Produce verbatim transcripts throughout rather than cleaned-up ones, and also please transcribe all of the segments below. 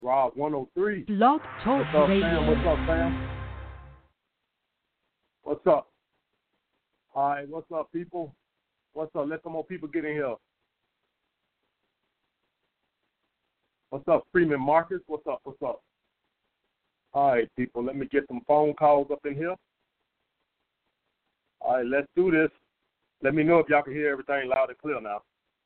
Rob one oh three. Blog Talk What's up, Radio. Sam? What's up, Sam? What's up? All right, what's up, people? What's up? Let some more people get in here. What's up, Freeman Marcus? What's up? What's up? All right, people, let me get some phone calls up in here. All right, let's do this. Let me know if y'all can hear everything loud and clear now.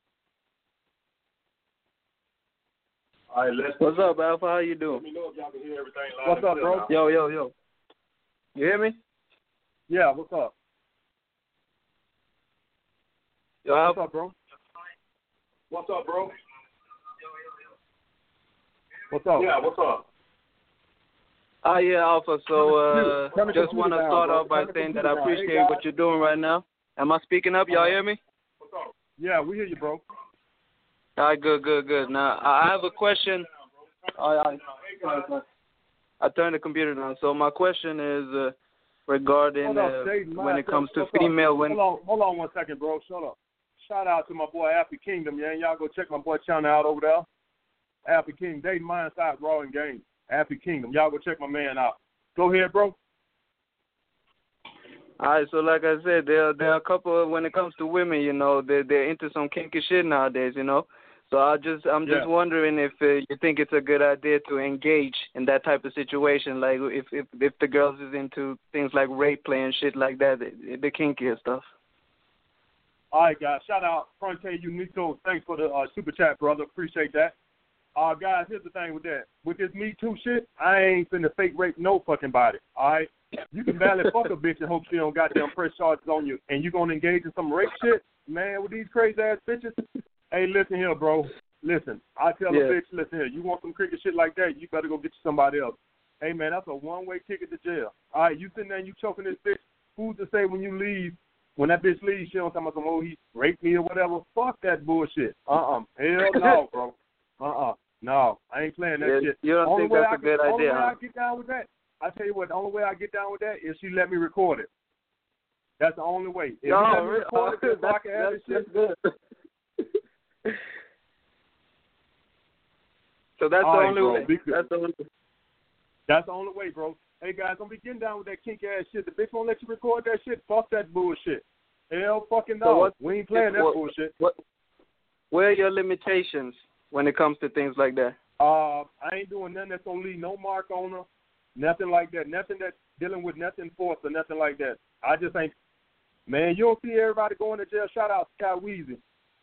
All right, let's. What's up, Alpha? How you Let doing? me know if y'all can hear everything loud What's and up, clear bro? now. Yo, yo, yo. You hear me? Yeah, what's up? Yo, What's Alpha. up, bro? What's up, bro? What's up? Yeah, what's up? Ah, yeah, Alpha. So, uh, Turn the just computer want to down, start bro. off by Turn the saying that computer I down. Hey, appreciate guys. what you're doing right now. Am I speaking up? Y'all Uh-huh. hear me? What's up? Yeah, we hear you, bro. All right, good, good, good. Now, I have a question. All right, all right. I turned the computer down. So my question is uh, regarding Hold up, uh, Dayton, when it myself. comes to What's up? female. When Hold on, hold on one second, bro. Shut up. Shout out to my boy Happy Kingdom, yeah. Y'all go check my boy channel out over there. Happy Kingdom, Dayton Mindside Raw and Game. Happy Kingdom. Y'all go check my man out. Go ahead, bro. All right, so like I said, there there are a couple of, when it comes to women, you know, they they're into some kinky shit nowadays, you know. So I just I'm just Yeah. wondering if uh, you think it's a good idea to engage in that type of situation, like if if if the girls is into things like rape play and shit like that, the, the kinkier stuff. All right, guys. Shout out Fronte Unico. Thanks for the uh, super chat, brother. Appreciate that. Uh, guys, here's the thing with that. With this Me Too shit, I ain't finna fake rape no fucking body. All right? You can barely fuck a bitch and hope she don't goddamn press charges on you, and you gonna engage in some rape shit, man, with these crazy ass bitches. Hey, listen here, bro. Listen, I tell Yeah. a bitch, listen here. You want some cricket shit like that? You better go get you somebody else. Hey, man, that's a one way ticket to jail. All right, you sitting there and you choking this bitch. Who's to say when you leave? When that bitch leaves, she don't tell me some, oh, he raped me or whatever. Fuck that bullshit. Uh-uh. Hell no, bro. Uh-uh. No, I ain't playing that Yeah, shit. you don't only think way that's I a good can, only idea, way huh? I get down with that, I tell you what, the only way I get down with that is she let me record it. That's the only way. If No, you let me really? record it, just so I can have that's, this that's shit. good. So that's All the right, only bro, way. be good. That's the only. That's the only way, bro. Hey, guys, don't be getting down with that kinky ass shit. The bitch won't let you record that shit. Fuck that bullshit. Hell fucking no. So what, we ain't playing that what, bullshit. What? Where are your limitations when it comes to things like that? Uh, I ain't doing nothing that's going to leave no mark on her. Nothing like that. Nothing that's dealing with nothing force or nothing like that. I just ain't. Man, you don't see everybody going to jail. Shout out Sky Weezy.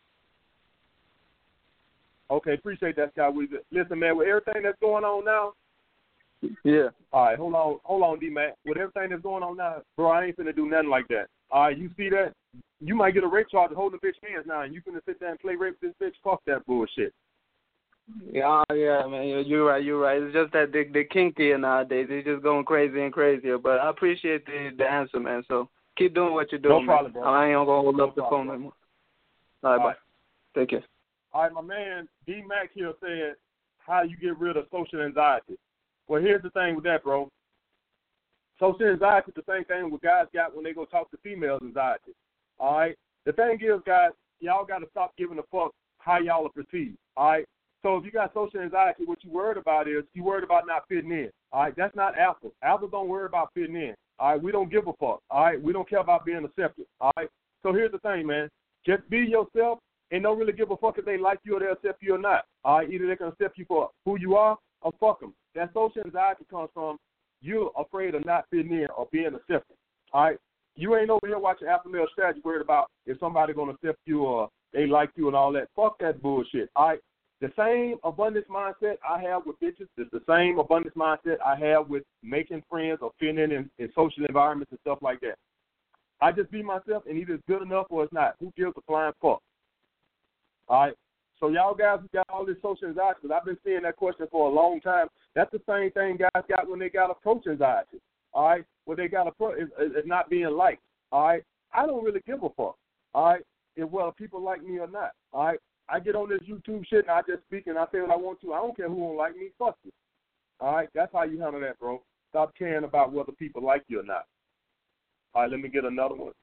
Okay, appreciate that, Sky Weezy. Listen, man, with everything that's going on now. Yeah. All right, hold on, hold on, D-Mac. With everything that's going on now, bro, I ain't finna do nothing like that. All right, you see that? You might get a rape charge holding the bitch hands now, and you finna sit there and play rape with this bitch. Fuck that bullshit. Yeah, yeah, man, you're, you're right, you're right. It's just that they, they're kinkier nowadays. They're just going crazy and crazier. But I appreciate the, the answer, man. So keep doing what you're doing, No problem, man. bro. I ain't going to hold No up the problem, phone bro. anymore. All right, All bye. right. Take care. All right, my man D-Mac here said how you get rid of social anxiety. Well, here's the thing with that, bro. Social anxiety is the same thing what guys got when they go talk to females anxiety. All right? The thing is, guys, y'all got to stop giving a fuck how y'all are perceived. All right? So if you got social anxiety, what you worried about is you worried about not fitting in. All right? That's not Alpha. Alpha don't worry about fitting in. All right? We don't give a fuck. All right? We don't care about being accepted. All right? So here's the thing, man. Just be yourself and don't really give a fuck if they like you or they accept you or not. All right? Either they can accept you for who you are or fuck them. That social anxiety comes from you're afraid of not fitting in or being accepted. All right? You ain't over here watching Alpha Male Strategy worried about if somebody going to accept you or they like you and all that. Fuck that bullshit. All right? The same abundance mindset I have with bitches is the same abundance mindset I have with making friends or fitting in, in in social environments and stuff like that. I just be myself, and either it's good enough or it's not. Who gives a flying fuck? All right? So y'all guys who got all this social anxiety, because I've been seeing that question for a long time, that's the same thing guys got when they got approach anxiety. All right? When they got approach, is, is not being liked. All right? I don't really give a fuck. All right? If, well, people like me or not. All right? I get on this YouTube shit and I just speak and I say what I want to. I don't care who don't like me. Fuck you. All right? That's how you handle that, bro. Stop caring about whether people like you or not. All right, let me get another one.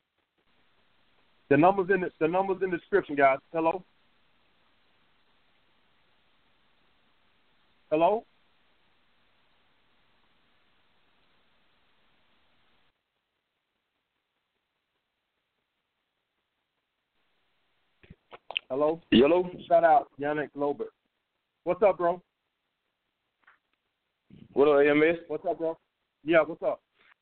The numbers in the, the numbers in the description, guys. Hello? Hello? Hello? Hello? Shout out, Yannick Lobert. What's up, bro? What up, A M S? What's up, bro? Yeah, what's up?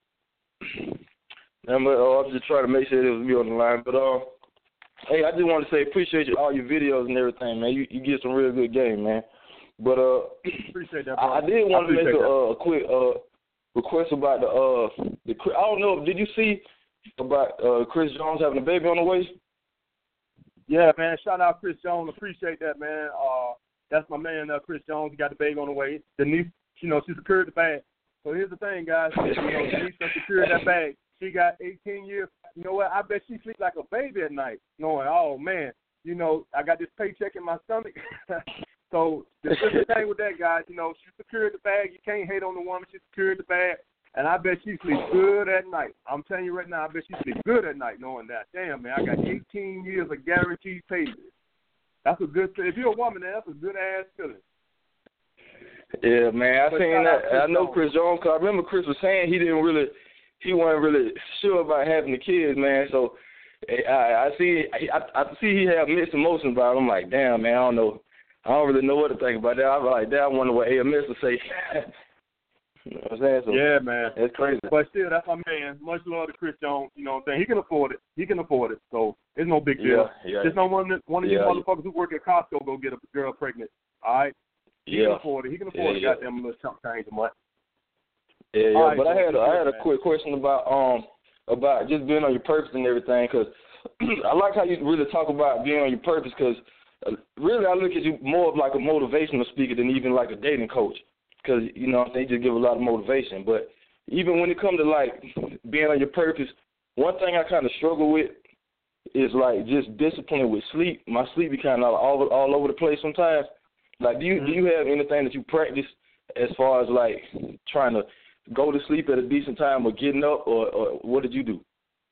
I'm, uh, I'm just trying to make sure it was me on the line. But, uh, hey, I just want to say appreciate you, all your videos and everything, man. You, you get some real good game, man. But uh, appreciate that, bro. I, I did want to make a, that. uh, a quick uh, request about the, uh, the, I don't know, did you see about uh, Chris Jones having a baby on the way? Yeah, man. Shout out Chris Jones. Appreciate that, man. Uh, that's my man, uh, Chris Jones. He got the baby on the way. The niece, you know, she secured the bag. So here's the thing, guys. You know, Denise secured that bag. She got eighteen years. You know what? I bet she sleeps like a baby at night, knowing, oh, man, you know, I got this paycheck in my stomach. So the thing with that, guys, you know, she secured the bag. You can't hate on the woman. She secured the bag. And I bet she sleeps good at night. I'm telling you right now, I bet she sleeps good at night knowing that. Damn, man, I got eighteen years of guaranteed payment. That's a good thing. If you're a woman, man, that's a good-ass feeling. Yeah, man, I But seen that. I know Jones. Chris Jones, because I remember Chris was saying he didn't really, he wasn't really sure about having the kids, man. So I, I see, I, I see he had mixed emotions about it. I'm like, damn, man, I don't know. I don't really know what to think about that. I was like, damn, I wonder what A M S would say. You know what I'm saying? So, yeah, man. That's crazy. But still, that's my man. Much love to Chris Jones. You know what I'm saying? He can afford it. He can afford it. So it's no big deal. Yeah, yeah. Just no one, one of yeah, you motherfuckers who work at Costco go get a girl pregnant. All right? He yeah. can afford it. He can afford yeah, a goddamn yeah. little chunk change a month. Yeah, yeah. Right, but I had a, I had a man. quick question about um about just being on your purpose and everything, because I like how you really talk about being on your purpose, because uh, really I look at you more of like a motivational speaker than even like a dating coach, because, you know, they just give a lot of motivation. But even when it comes to like being on your purpose, one thing I kind of struggle with is like just discipline with sleep. My sleep be kind of all all over the place sometimes. Like, do you mm-hmm. do you have anything that you practice as far as like trying to go to sleep at a decent time or getting up, or, or what did you do?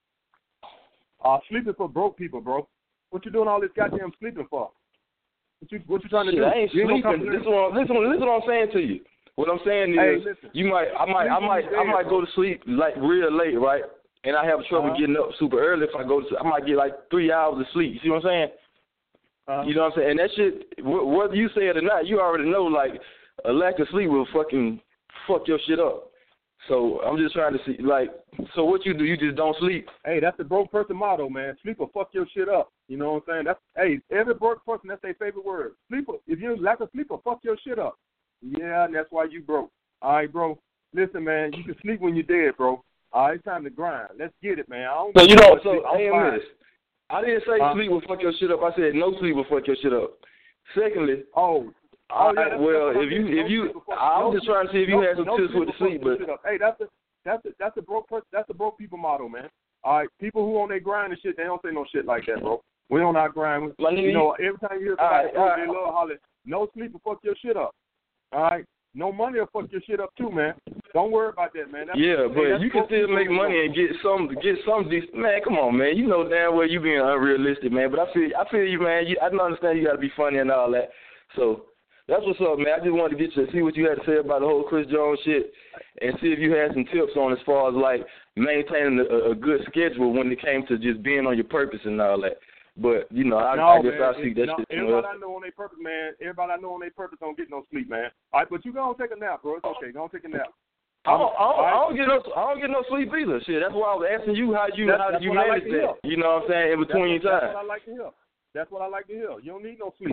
Uh, sleeping for broke people, bro. What you doing all this goddamn sleeping for? What you what you trying to Shit, do? I ain't you sleeping. Ain't this is what this is what, this is what I'm saying to you. What I'm saying is, hey, listen, you might, I might, I might, I might go to sleep like real late, right? And I have trouble uh-huh. getting up super early if I go to. I might get like three hours of sleep. You see what I'm saying? Uh-huh. You know what I'm saying? And that shit, whether you say it or not, you already know like a lack of sleep will fucking fuck your shit up. So I'm just trying to see, like, so what you do? You just don't sleep? Hey, that's the broke person motto, man. Sleep will fuck your shit up. You know what I'm saying? That's hey, every broke person, that's their favorite word. Sleep. If you lack of sleep, will fuck your shit up. Yeah, and that's why you broke. All right, bro. Listen, man, you can sleep when you're dead, bro. All right, it's time to grind. Let's get it, man. I don't so you know, so sleep. I am this. I didn't say huh? sleep will fuck your shit up. I said no sleep will fuck your shit up. Secondly, oh, oh yeah, right, well, if you if you, I was just trying to see if you no, had some no tips with the sleep, but hey, that's a that's a that's a broke person. That's a broke people motto, man. All right, people who on their grind and shit, they don't say no shit like that, bro. We on our grind. Like, you know, every time you hear somebody, right, right. they love holler, no sleep will fuck your shit up. All right. No money will fuck your shit up too, man. Don't worry about that, man. That's, yeah, hey, but you can still make money and get some, get some decent. Man, come on, man. You know damn well you being unrealistic, man. But I feel, I feel you, man. You, I understand you got to be funny and all that. So that's what's up, man. I just wanted to get you to see what you had to say about the whole Chris Jones shit, and see if you had some tips on as far as like maintaining a, a good schedule when it came to just being on your purpose and all that. But, you know, I, no, I guess man, I see that no, shit. Everybody I know on their purpose, man, everybody I know on their purpose don't get no sleep, man. All right, but you go and take a nap, bro. It's okay. Go and take a nap. I don't, I, don't, I don't get no, I don't get no sleep either. Shit, that's why I was asking you how you, that's, how that's you like manage that. You know what I'm saying? In between that's, time. That's what I like to hear. That's what I like to hear. You don't need no sleep.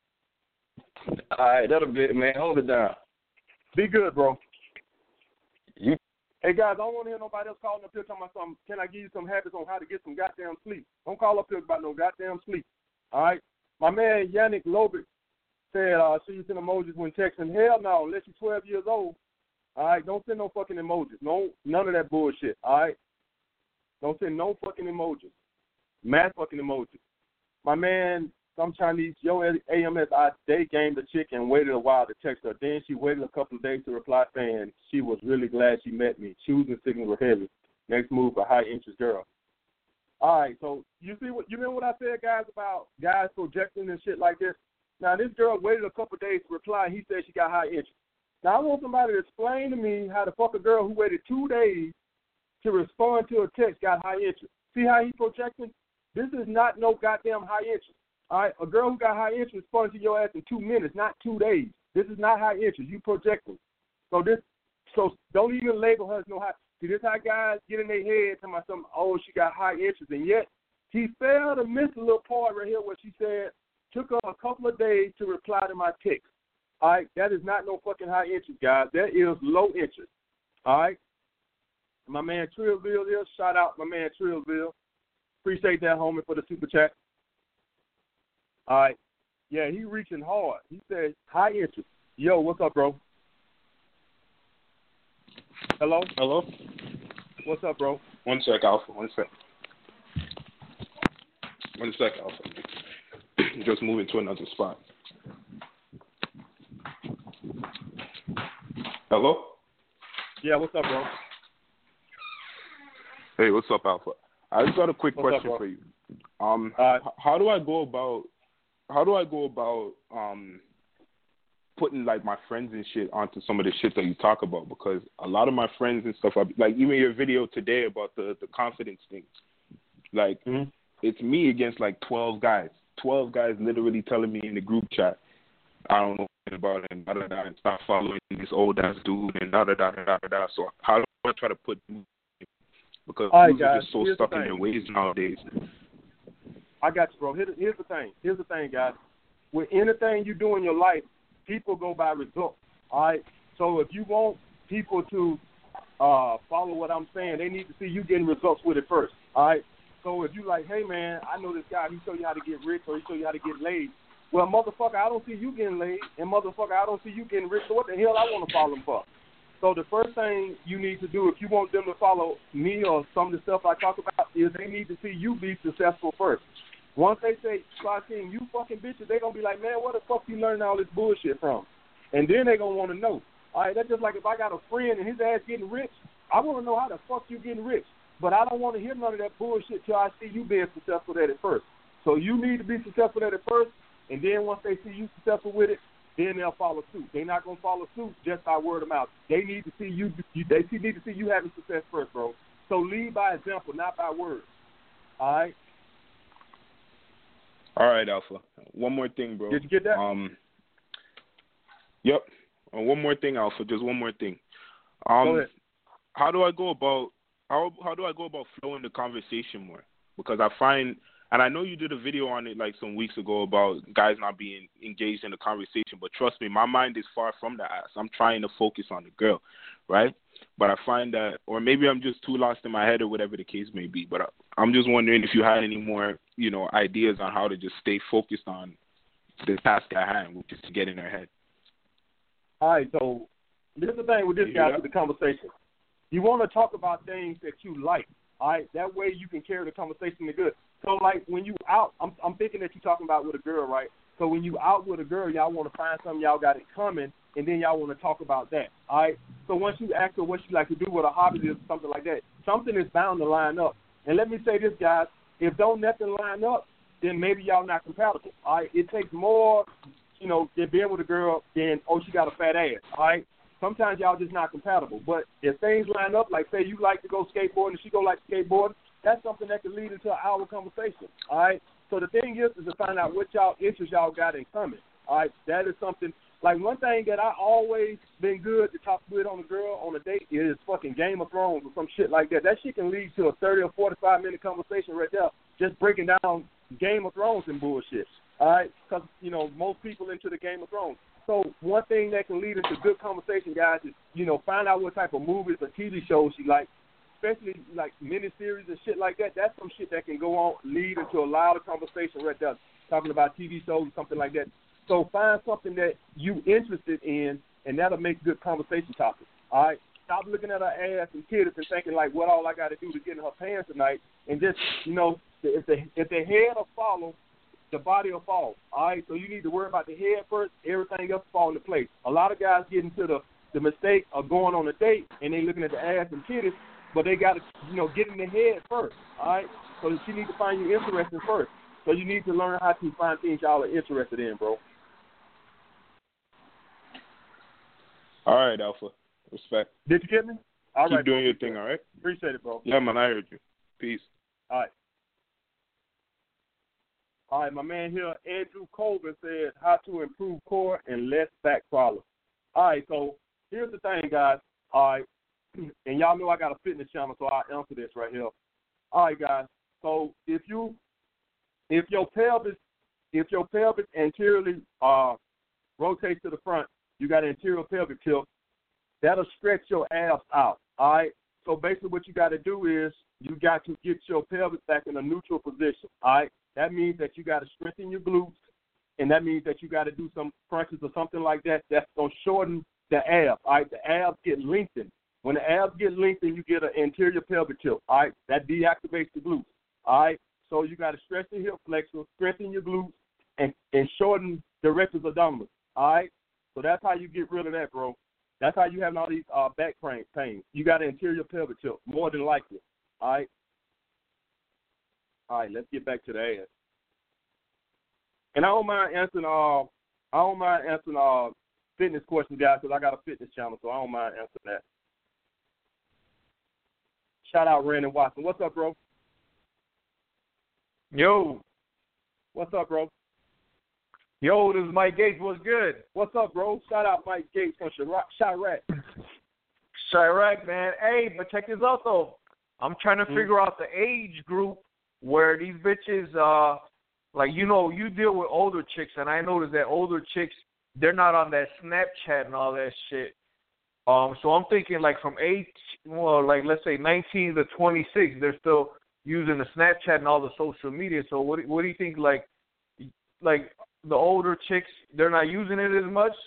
All right, that'll be it, man. Hold it down. Be good, bro. You. Hey, guys, I don't want to hear nobody else calling up here talking about something. Can I give you some habits on how to get some goddamn sleep? Don't call up here about no goddamn sleep. All right? My man Yannick Lobert said, uh, see you send emojis when texting. Hell no, unless you're twelve years old. All right? Don't send no fucking emojis. No, none of that bullshit. All right? Don't send no fucking emojis. Mass fucking emojis. My man, some Chinese, yo, A M S, I day gamed the chick and waited a while to text her. Then she waited a couple of days to reply saying she was really glad she met me. Choosing signals were heavy. Next move, a high-interest girl. All right, so you see what you remember what I said, guys, about guys projecting and shit like this? Now, this girl waited a couple of days to reply. He said she got high interest. Now, I want somebody to explain to me how the fuck a girl who waited two days to respond to a text got high interest. See how he projecting? This is not no goddamn high interest. All right, a girl who got high interest responded to your ass in two minutes, not two days. This is not high interest. You projecting. So this, so don't even label her as no high. See, this how guys get in their head talking about something. Oh, she got high interest, and yet he failed to miss a little part right here where she said took her a couple of days to reply to my text. All right, that is not no fucking high interest, guys. That is low interest. All right. My man Trillville here. Shout out my man Trillville. Appreciate that, homie, for the super chat. All right. Yeah, he reaching hard. He said high interest. Yo, what's up, bro? Hello? Hello? What's up, bro? One sec, Alpha. One sec. One sec, Alpha. Just moving to another spot. Hello? Yeah, what's up, bro? Hey, what's up, Alpha? I just got a quick what's question up, for you. Um, uh, h- how do I go about how do I go about um putting like my friends and shit onto some of the shit that you talk about? Because a lot of my friends and stuff, like even your video today about the the confidence thing, like mm-hmm. it's me against like twelve guys. Twelve guys literally telling me in the group chat, I don't know about it, and da da da, and stop following this old ass dude, and da da da da da da. So how do I try to put? Because right, dudes are guys, just so stuck in their ways nowadays. I got you, bro. Here, here's the thing. Here's the thing, guys. With anything you do in your life, people go by results. All right. So if you want people to uh, follow what I'm saying, they need to see you getting results with it first. All right. So if you like, hey man, I know this guy. He show you how to get rich, or he show you how to get laid. Well, motherfucker, I don't see you getting laid, and motherfucker, I don't see you getting rich. So what the hell I want to follow him for? So the first thing you need to do if you want them to follow me or some of the stuff I talk about is they need to see you be successful first. Once they say, start seeing you fucking bitches, they're going to be like, man, where the fuck you learning all this bullshit from? And then they're going to want to know. All right, that's just like if I got a friend and his ass getting rich, I want to know how the fuck you getting rich. But I don't want to hear none of that bullshit till I see you being successful at it first. So you need to be successful at it first, and then once they see you successful with it, then they'll follow suit. They're not gonna follow suit just by word of mouth. They need to see you. They need to see you having success first, bro. So lead by example, not by word. All right. All right, Alpha. One more thing, bro. Did you get that? Um. Yep. Uh, one more thing, Alpha. Just one more thing. Um. Go ahead. How do I go about how how do I go about flowing the conversation more? Because I find. And I know you did a video on it like some weeks ago about guys not being engaged in the conversation, but trust me, my mind is far from the ass. I'm trying to focus on the girl, right? But I find that, or maybe I'm just too lost in my head or whatever the case may be, but I, I'm just wondering if you had any more, you know, ideas on how to just stay focused on the task at hand, which is to get in her head. All right, so this is the thing with this guy with the conversation. You want to talk about things that you like, all right? That way you can carry the conversation to good. So, like, when you out, I'm, I'm thinking that you're talking about with a girl, right? So when you out with a girl, y'all want to find something y'all got in common, and then y'all want to talk about that, all right? So once you ask her what she like to do, what her hobby is, something like that, something is bound to line up. And let me say this, guys, if don't nothing line up, then maybe y'all not compatible, all right? It takes more, you know, than being with a girl than, oh, she got a fat ass, all right? Sometimes y'all just not compatible. But if things line up, like say you like to go skateboarding and she go like skateboarding, that's something that could lead into an hour conversation, all right? So the thing is, is to find out what y'all interests y'all got in common, all right? That is something, like one thing that I always been good to talk with on a girl on a date is fucking Game of Thrones or some shit like that. That shit can lead to a thirty or forty-five minute conversation right there, just breaking down Game of Thrones and bullshit, all right? Because, you know, most people into the Game of Thrones. So one thing that can lead into good conversation, guys, is, you know, find out what type of movies or T V shows she likes. Especially like miniseries and shit like that, that's some shit that can go on, lead into a lot of conversation right there, talking about T V shows or something like that. So find something that you interested in, and that'll make good conversation topics. All right? Stop looking at her ass and titties and thinking like, what all I got to do to get in her pants tonight, and just, you know, if the if the head will follow, the body will fall. All right? So you need to worry about the head first. Everything else fall into place. A lot of guys get into the the mistake of going on a date and they looking at the ass and titties. But they got to, you know, get in the head first, all right? So she needs to find you interesting first. So you need to learn how to find things y'all are interested in, bro. All right, Alpha. Respect. Did you get me? All Keep right, doing bro. your thing, all right? Appreciate it, bro. Yeah, man, I heard you. Peace. All right. All right, my man here, Andrew Colvin, said how to improve core and less back problems. All right, so here's the thing, guys. All right, and y'all know I got a fitness channel, so I'll answer this right here. All right, guys. So if you, if your pelvis, if your pelvis anteriorly uh, rotates to the front, you got an anterior pelvic tilt, that'll stretch your abs out. All right. So basically, what you got to do is you got to get your pelvis back in a neutral position. All right. That means that you got to strengthen your glutes, and that means that you got to do some crunches or something like that. That's gonna shorten the abs. All right. The abs get lengthened. When the abs get lengthened, you get an anterior pelvic tilt. All right. That deactivates the glutes. All right. So you got to stretch the hip flexor, strengthen your glutes, and, and shorten the rectus abdominis. All right. So that's how you get rid of that, bro. That's how you have all these uh, back pain. You got an anterior pelvic tilt, more than likely. All right. All right, let's get back to the ass. And I don't mind answering uh, I don't mind answering uh, fitness questions, guys, because I got a fitness channel, so I don't mind answering that. Shout out Brandon Watson. What's up, bro? Yo. What's up, bro? Yo, this is Mike Gates. What's good? What's up, bro? Shout out Mike Gates from Chirac. Chirac, man. Hey, but check this out, though. I'm trying to mm-hmm. figure out the age group where these bitches, uh, like, you know, you deal with older chicks, and I noticed that older chicks, they're not on that Snapchat and all that shit. Um, so I'm thinking, like, from age, well, like, let's say nineteen to twenty-six, they're still using the Snapchat and all the social media. So what, what do you think, like, like, the older chicks, they're not using it as much?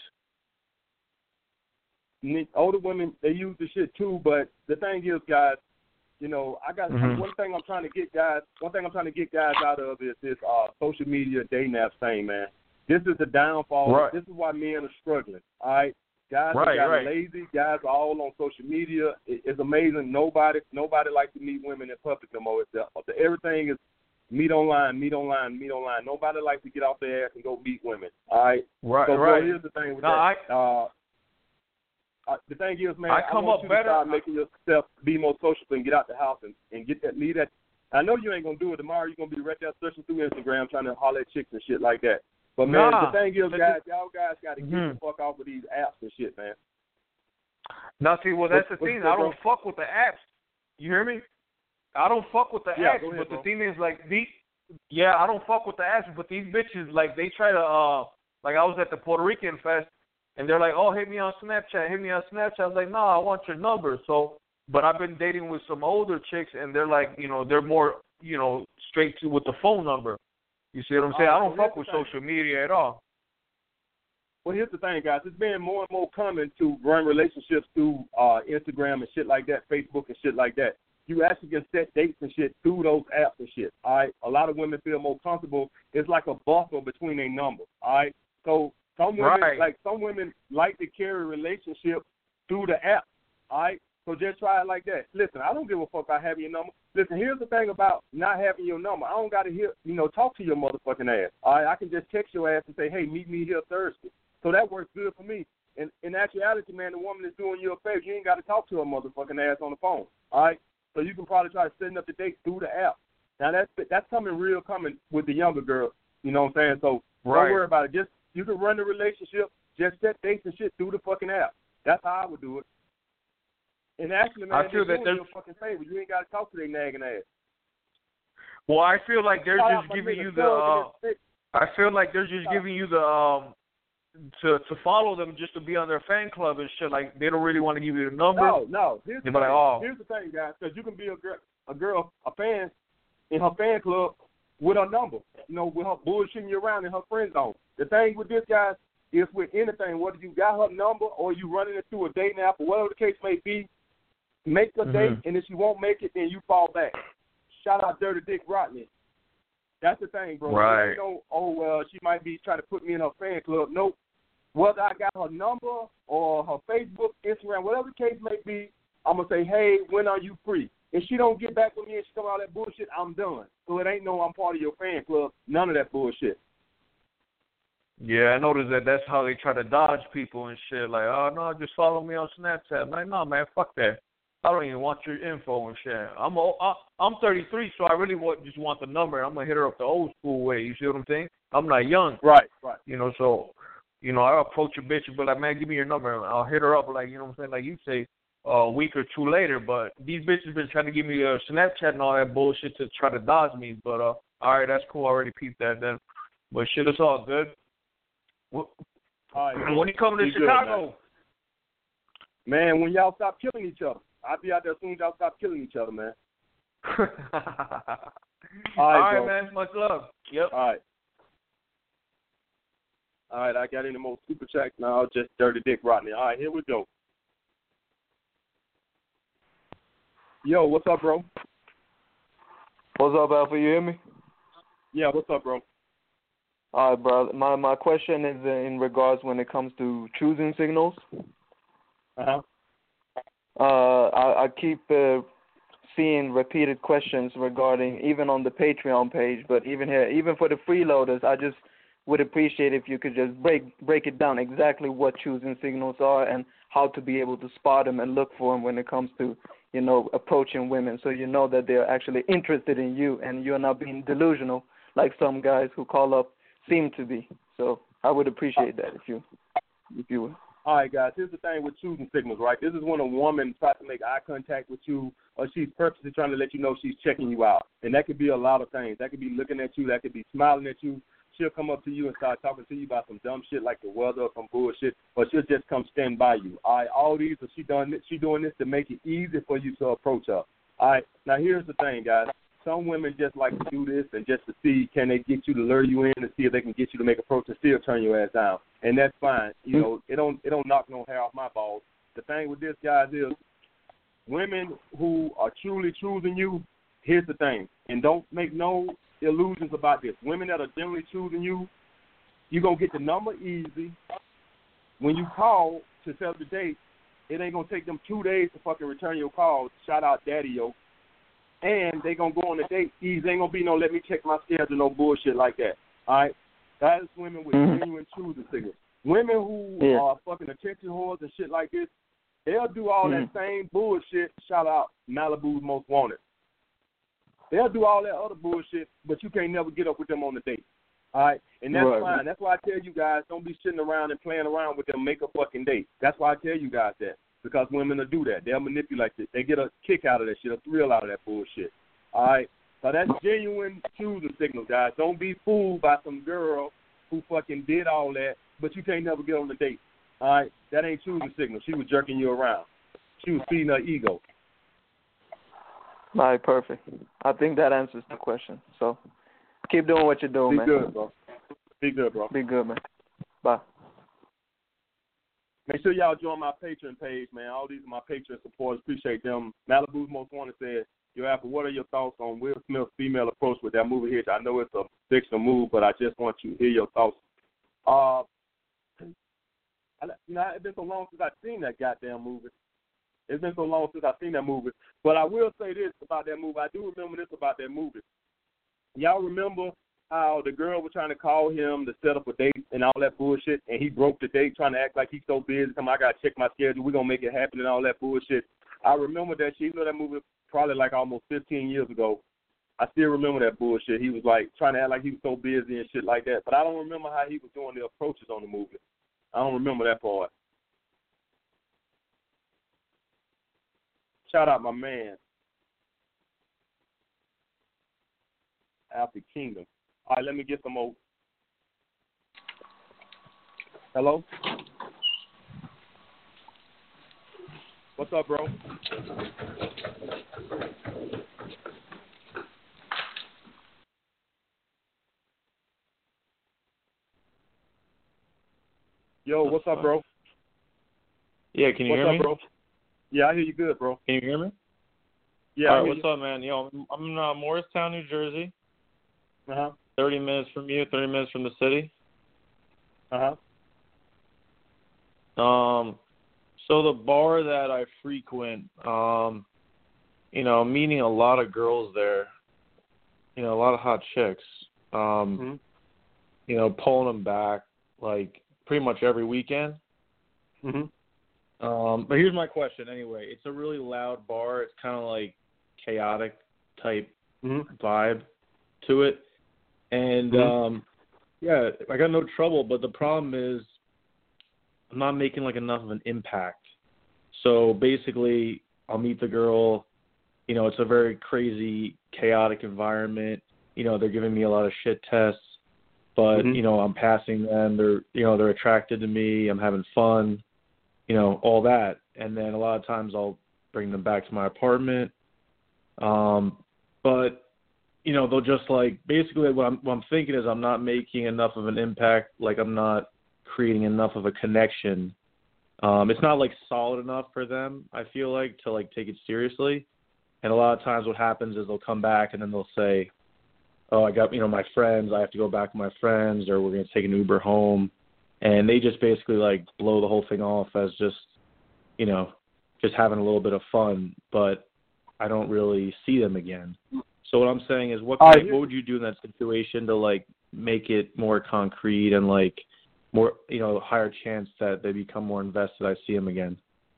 Older women, they use the shit too, but the thing is, guys, you know, I got mm-hmm. one thing I'm trying to get guys. One thing I'm trying to get guys out of is this uh, social media dating app thing, man. This is the downfall. Right. This is why men are struggling. All right, guys right, are right. lazy. Guys are all on social media. It, it's amazing. Nobody, nobody likes to meet women in public no more. It's the, the, everything is meet online, meet online, meet online. Nobody likes to get off their ass and go meet women. All right. Right. So, right. Bro, here's the thing with no, that. I, uh, Uh, the thing is, man, I, I come want up you better. to start making yourself be more sociable and get out the house and, and get that, leave that. I know you ain't going to do it tomorrow. You're going to be right there searching through Instagram trying to holler at chicks and shit like that. But, man, nah, the thing is, guys, y'all guys got to get mm-hmm. the fuck off of these apps and shit, man. Now, see, well, that's what, the thing. I don't fuck with the apps. You hear me? I don't fuck with the yeah, apps, ahead, but bro. the thing is, like, these, yeah, I don't fuck with the apps, but these bitches, like, they try to, uh, like, I was at the Puerto Rican Fest, and they're like, oh, hit me on Snapchat, hit me on Snapchat. I was like, no, I want your number. So, but I've been dating with some older chicks, and they're like, you know, they're more, you know, straight to with the phone number. You see what I'm saying? Uh, I don't well, fuck with social media at all. Well, here's the thing, guys. It's been more and more common to run relationships through uh, Instagram and shit like that, Facebook and shit like that. You actually can set dates and shit through those apps and shit, all right? A lot of women feel more comfortable. It's like a buffer between their numbers, all right? So some women, right. like some women like to carry relationships through the app, all right? So just try it like that. Listen, I don't give a fuck about having your number. Listen, here's the thing about not having your number. I don't got to hear, you know, talk to your motherfucking ass, all right? I can just text your ass and say, hey, meet me here Thursday. So that works good for me. And in actuality, man, the woman is doing you a favor. You ain't got to talk to her motherfucking ass on the phone, all right? So you can probably try to set up the date through the app. Now, that's that's coming real coming with the younger girls, you know what I'm saying? So right. don't worry about it. Just you can run the relationship, just set dates and shit through the fucking app. That's how I would do it. And actually, man, I feel they're that doing you a fucking favor. You ain't got to talk to their nagging ass. Well, I feel like they're Shout just giving you the. Uh, I feel like they're just giving you the um, to to follow them just to be on their fan club and shit. Like they don't really want to give you the number. No, no. Here's the, like, oh. Here's the thing, guys, because you can be a girl, a girl, a fan in her fan club with her number. You know, with her bullshitting you around in her friend zone. The thing with this, guys, is with anything, whether you got her number or you running it through a dating app or whatever the case may be, make a mm-hmm. date, and if you won't make it, then you fall back. Shout out Dirty Dick Rodney. That's the thing, bro. Right. You know, oh, well, she might be trying to put me in her fan club. Nope. Whether I got her number or her Facebook, Instagram, whatever the case may be, I'm going to say, hey, when are you free? If she don't get back with me and she come out that bullshit, I'm done. So it ain't no I'm part of your fan club. None of that bullshit. Yeah, I noticed that that's how they try to dodge people and shit. Like, oh, no, just follow me on Snapchat. I'm like, no, man, fuck that. I don't even want your info and shit. I'm old, I, I'm thirty-three, so I really want, just want the number. I'm going to hit her up the old school way. You see what I'm saying? I'm not young. Right, right. You know, so, you know, I'll approach a bitch and be like, man, give me your number. I'll hit her up, like, you know what I'm saying? Like you say, uh, a week or two later. But these bitches been trying to give me a Snapchat and all that bullshit to try to dodge me. But, uh, all right, that's cool. I already peeped that then. But shit, it's all good. All right, when you coming to Chicago? Good, man. man, when y'all stop killing each other. I'll be out there as soon as y'all stop killing each other, man. all right, all right man. Much love. Yep. All right. All right, I got any more super chats now. Just Dirty Dick Rodney. All right, here we go. Yo, what's up, bro? What's up, Alpha? You hear me? Yeah, what's up, bro? All right, bro. My my question is in regards when it comes to choosing signals. Uh-huh. Uh, I, I keep uh, seeing repeated questions regarding, even on the Patreon page, but even here, even for the freeloaders, I just would appreciate if you could just break break it down exactly what choosing signals are and how to be able to spot them and look for them when it comes to, you know, approaching women, so you know that they're actually interested in you and you're not being delusional like some guys who call up seem to be. So I would appreciate that if you if you would. All right, guys, here's the thing with choosing signals, right? This is when a woman tries to make eye contact with you or she's purposely trying to let you know she's checking you out. And that could be a lot of things. That could be looking at you. That could be smiling at you. She'll come up to you and start talking to you about some dumb shit like the weather or some bullshit, or she'll just come stand by you. All right, all these, are she, done, she doing this to make it easy for you to approach her. All right, now here's the thing, guys. Some women just like to do this and just to see can they get you to lure you in and see if they can get you to make approach and still turn your ass down. And that's fine. You know, it don't it don't knock no hair off my balls. The thing with this, guys, is women who are truly choosing you, here's the thing, and don't make no illusions about this. Women that are generally choosing you, you're going to get the number easy. When you call to set up the date, it ain't going to take them two days to fucking return your call. Shout out Daddy-O. And they going to go on the date easy. Ain't going to be no let me check my schedule, no bullshit like that. All right? That is women with mm-hmm. genuine choosing signals. Women who yeah. are fucking attention whores and shit like this, they'll do all mm-hmm. that same bullshit. Shout out Malibu's Most Wanted. They'll do all that other bullshit, but you can't never get up with them on the date. All right? And that's right. fine. That's why I tell you guys, don't be sitting around and playing around with them, make a fucking date. That's why I tell you guys that. Because women will do that. They'll manipulate it. They get a kick out of that shit, a thrill out of that bullshit. All right? So that's genuine choosing signal, guys. Don't be fooled by some girl who fucking did all that, but you can't never get on the date. All right? That ain't choosing signal. She was jerking you around. She was feeding her ego. All right, perfect. I think that answers the question. So keep doing what you're doing, Be man. Be good, bro. Be good, bro. Be good, man. Bye. Make sure y'all join my Patreon page, man. All these are my Patreon supporters. Appreciate them. Malibu's Most Wanted said, Yo, Apple, what are your thoughts on Will Smith's female approach with that movie here? I know it's a fictional move, but I just want you to hear your thoughts. Uh, you know, it's been so long since I've seen that goddamn movie. It's been so long since I've seen that movie. But I will say this about that movie. I do remember this about that movie. Y'all remember how the girl was trying to call him to set up a date and all that bullshit, and he broke the date trying to act like he's so busy. Come, I got to check my schedule. We're going to make it happen and all that bullshit. I remember that shit. You know that movie probably like almost fifteen years ago. I still remember that bullshit. He was like trying to act like he was so busy and shit like that. But I don't remember how he was doing the approaches on the movie. I don't remember that part. Shout out my man, Alfie Kingdom. All right, let me get some more. Hello? What's up, bro? Yo, what's up, bro? Yeah, can you what's hear up, me? Bro? Yeah, I hear you good, bro. Can you hear me? Yeah. All right, what's you. up, man? Yo, I'm in uh, Morristown, New Jersey. Uh-huh. thirty minutes from you, thirty minutes from the city. Uh-huh. Um, so the bar that I frequent, um, you know, I'm meeting a lot of girls there, you know, a lot of hot chicks, um, mm-hmm. you know, pulling them back, like pretty much every weekend. Mm-hmm. Um, but here's my question anyway. It's a really loud bar. It's kind of like chaotic type mm-hmm. vibe to it. And, mm-hmm. um, yeah, I got no trouble, but the problem is I'm not making, like, enough of an impact. So basically I'll meet the girl. You know, it's a very crazy, chaotic environment. You know, they're giving me a lot of shit tests. But, mm-hmm. you know, I'm passing them. They're, you know, they're attracted to me. I'm having fun. You know, all that. And then a lot of times I'll bring them back to my apartment. Um, but, you know, they'll just like, basically what I'm, what I'm thinking is I'm not making enough of an impact. Like I'm not creating enough of a connection. Um, it's not like solid enough for them, I feel like, to like take it seriously. And a lot of times what happens is they'll come back and then they'll say, oh, I got, you know, my friends, I have to go back with my friends, or we're going to take an Uber home. And they just basically, like, blow the whole thing off as just, you know, just having a little bit of fun, but I don't really see them again. So what I'm saying is what kind of, what would you do in that situation to, like, make it more concrete and, like, more, you know, higher chance that they become more invested, I see them again?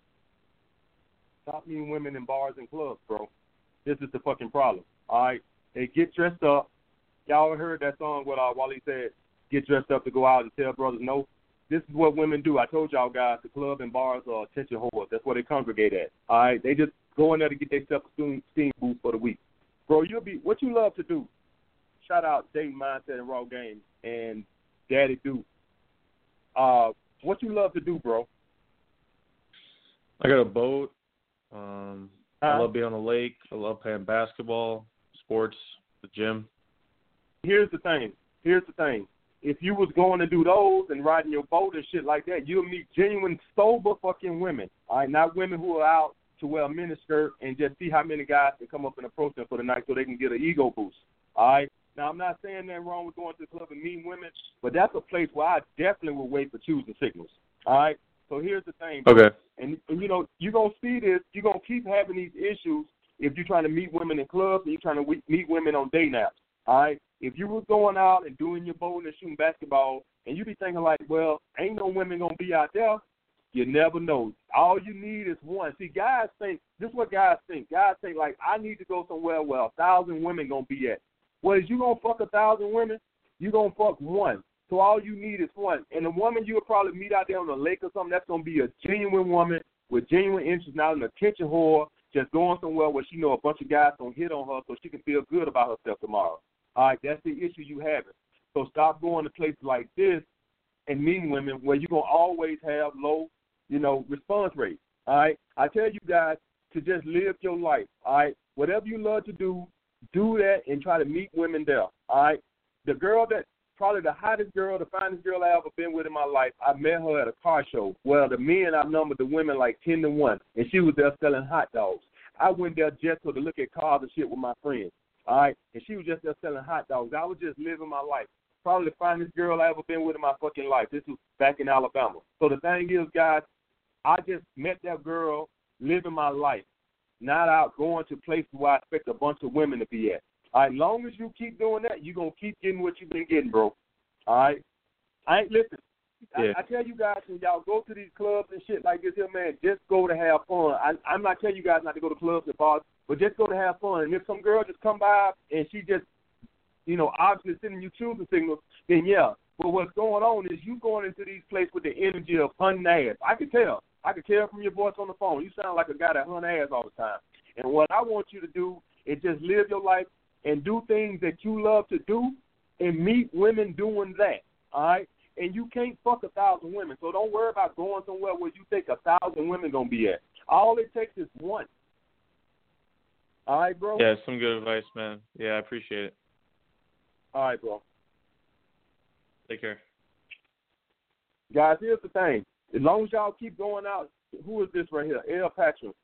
Stop meeting women in bars and clubs, bro. This is the fucking problem, all right? They get dressed up. Y'all heard that song what uh, Wally said, get dressed up to go out and tell brothers no. This is what women do. I told y'all guys, the club and bars are attention whores. That's where they congregate at. All right, they just go in there to get their self-esteem boost for the week. Bro, you'll be what you love to do. Shout out Dating Mindset and Raw Game and Daddy Do. Uh, what you love to do, bro? I got a boat. Um, huh? I love being on the lake. I love playing basketball, sports, the gym. Here's the thing. Here's the thing. If you was going to do those and riding your boat and shit like that, you'll meet genuine, sober fucking women. All right, not women who are out to wear a miniskirt and just see how many guys can come up and approach them for the night so they can get an ego boost. All right? Now, I'm not saying that wrong with going to the club and meeting women, but that's a place where I definitely would wait for choosing signals. All right? So here's the thing. Okay. And, and you know, you're going to see this. You're going to keep having these issues if you're trying to meet women in clubs and you're trying to meet women on day naps. All right? If you were going out and doing your bowling and shooting basketball, and you be thinking like, well, ain't no women going to be out there, you never know. All you need is one. See, guys think, this is what guys think. Guys think like, I need to go somewhere where a thousand women going to be at. Well, is you going to fuck a thousand women? You going to fuck one. So all you need is one. And the woman you'll probably meet out there on the lake or something, that's going to be a genuine woman with genuine interest, not an attention whore, just going somewhere where she know a bunch of guys going to hit on her so she can feel good about herself tomorrow. All right, that's the issue you having. So stop going to places like this and meeting women where you're going to always have low, you know, response rate. All right? I tell you guys to just live your life. All right? Whatever you love to do, do that and try to meet women there. All right? The girl that, probably the hottest girl, the finest girl I ever been with in my life, I met her at a car show. Well, the men outnumbered the women like ten to one, and she was there selling hot dogs. I went there just to look at cars and shit with my friends. All right, and she was just there selling hot dogs. I was just living my life. Probably the finest girl I ever been with in my fucking life. This was back in Alabama. So the thing is, guys, I just met that girl living my life, not out going to places where I expect a bunch of women to be at. All right, as long as you keep doing that, you're going to keep getting what you've been getting, bro. All right? I ain't listen. Yeah. I, I tell you guys, when y'all go to these clubs and shit like this here, man, just go to have fun. I, I'm not telling you guys not to go to clubs and bars, but just go to have fun. And if some girl just come by and she just, you know, obviously sending you choosing signals, then yeah. But what's going on is you going into these places with the energy of hunting ass. I can tell. I can tell from your voice on the phone. You sound like a guy that hunt ass all the time. And what I want you to do is just live your life and do things that you love to do and meet women doing that, all right? And you can't fuck a thousand women, so don't worry about going somewhere where you think a thousand women going to be at. All it takes is one. All right, bro? Yeah, some good advice, man. Yeah, I appreciate it. All right, bro. Take care. Guys, here's the thing. As long as y'all keep going out, who is this right here? El Patrick.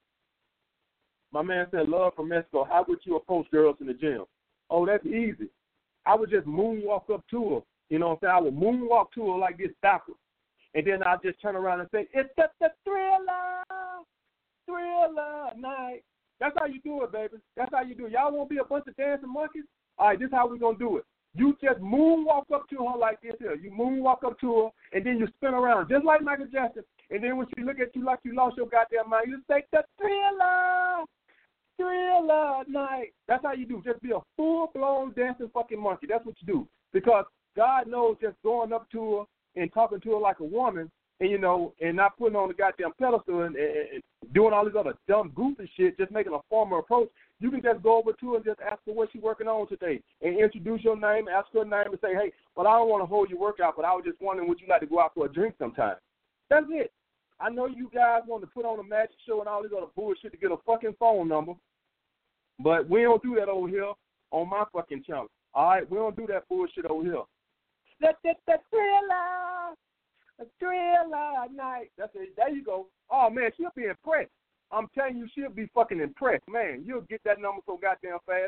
My man said, love from Mexico. How would you approach girls in the gym? Oh, that's easy. I would just moonwalk up to her. You know what I'm saying? I would moonwalk to her like this backwards. And then I'll just turn around and say, it's just the thriller, thriller night. That's how you do it, baby. That's how you do it. Y'all want to be a bunch of dancing monkeys? All right, this is how we're going to do it. You just moonwalk up to her like this here. You moonwalk up to her, and then you spin around just like Michael Jackson. And then when she look at you like you lost your goddamn mind, you say, the thriller, thriller night. That's how you do. Just be a full-blown dancing fucking monkey. That's what you do. Because God knows just going up to her and talking to her like a woman, and, you know, and not putting on the goddamn pedestal and, and, and doing all this other dumb, goofy shit, just making a formal approach. You can just go over to her and just ask her what she's working on today and introduce your name, ask her name, and say, hey, well, I don't want to hold your workout, but I was just wondering, would you like to go out for a drink sometime? That's it. I know you guys want to put on a magic show and all this other bullshit to get a fucking phone number, but we don't do that over here on my fucking channel. All right? We don't do that bullshit over here. Let that thriller. A thriller night. That's it. There you go. Oh, man, she'll be impressed. I'm telling you, she'll be fucking impressed. Man, you'll get that number so goddamn fast.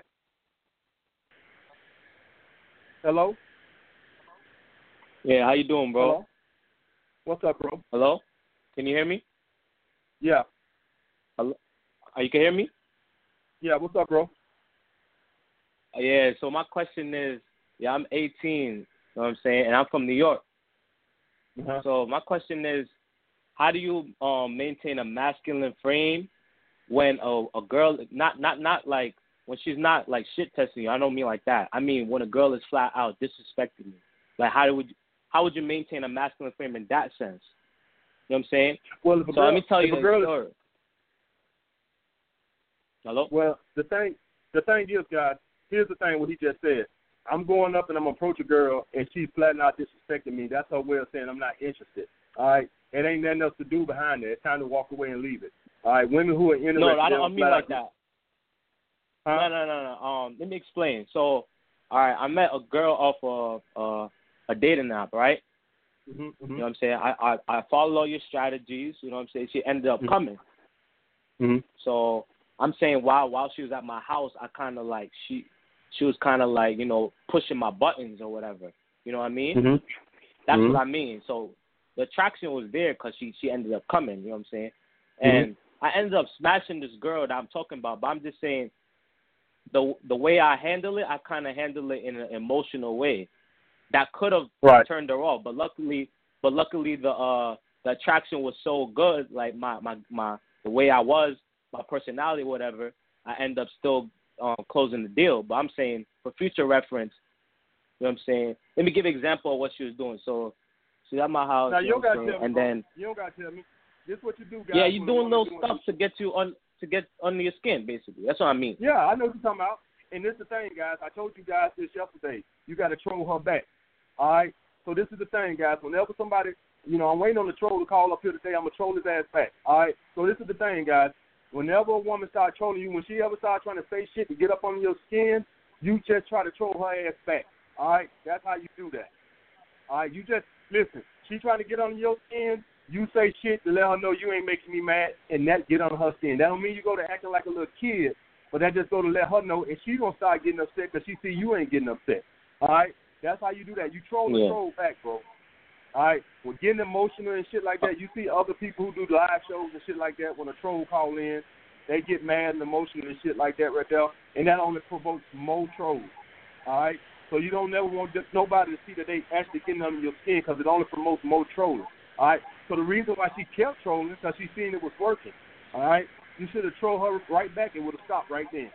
Hello? Yeah, how you doing, bro? Hello? What's up, bro? Hello? Can you hear me? Yeah. Hello? Oh, you can hear me? Yeah, what's up, bro? Yeah, so my question is, yeah, I'm eighteen, you know what I'm saying, and I'm from New York. Uh-huh. So my question is, how do you um, maintain a masculine frame when a, a girl, not not not like when she's not like shit testing you? I don't mean like that. I mean when a girl is flat out disrespecting you. Like how would you, how would you maintain a masculine frame in that sense? You know what I'm saying? Well, if a so girl, let me tell you the the girl story. Is, Hello? Well, the thing the thing is, guys, here's the thing. What he just said. I'm going up and I'm gonna approach a girl and she's flat out disrespecting me. That's her way of saying I'm not interested. All right, it ain't nothing else to do behind it. It's time to walk away and leave it. All right, women who are interested. No, I don't I mean like that. Huh? No, no, no, no. Um, let me explain. So, all right, I met a girl off a uh, a dating app, right? Mm-hmm, mm-hmm. You know what I'm saying? I, I I followed all your strategies. You know what I'm saying? She ended up mm-hmm. coming. Mm-hmm. So I'm saying while while she was at my house, I kind of like she. She was kind of like, you know, pushing my buttons or whatever. You know what I mean? Mm-hmm. That's mm-hmm. what I mean. So the attraction was there because she, she ended up coming. You know what I'm saying? And mm-hmm. I ended up smashing this girl that I'm talking about. But I'm just saying the the way I handle it, I kind of handle it in an emotional way. That could have right. turned her off. But luckily, but luckily the uh the attraction was so good. Like my, my, my the way I was, my personality, whatever, I end up still Um, closing the deal. But I'm saying for future reference, you know what I'm saying? Let me give an example of what she was doing. So she's at my house, now, you you know don't what I'm gotta saying? tell me, and bro. then you don't gotta tell me. This is what you do, guys. yeah, you're doing little doing stuff to get you on to get under your skin, basically. That's what I mean. Yeah, I know what you're talking about. And this is the thing, guys. I told you guys this yesterday. You got to troll her back. All right? So this is the thing, guys. Whenever somebody, you know, I'm waiting on the troll to call up here today. I'm going to troll his ass back. All right? So this is the thing, guys. Whenever a woman starts trolling you, when she ever starts trying to say shit to get up on your skin, you just try to troll her ass back. All right? That's how you do that. All right? You just, listen, she trying to get on your skin, you say shit to let her know you ain't making me mad, and that get on her skin. That don't mean you go to acting like a little kid, but that just go to let her know, and she going to start getting upset because she see you ain't getting upset. All right? That's how you do that. You troll and yeah. troll back, bro. All right, well, getting emotional and shit like that, you see other people who do live shows and shit like that, when a troll call in, they get mad and emotional and shit like that right there, and that only provokes more trolls. All right, so you don't never want just nobody to see that they actually getting under your skin because it only promotes more trolling. All right, so the reason why she kept trolling is because she seen it was working. All right, you should have trolled her right back and would have stopped right then.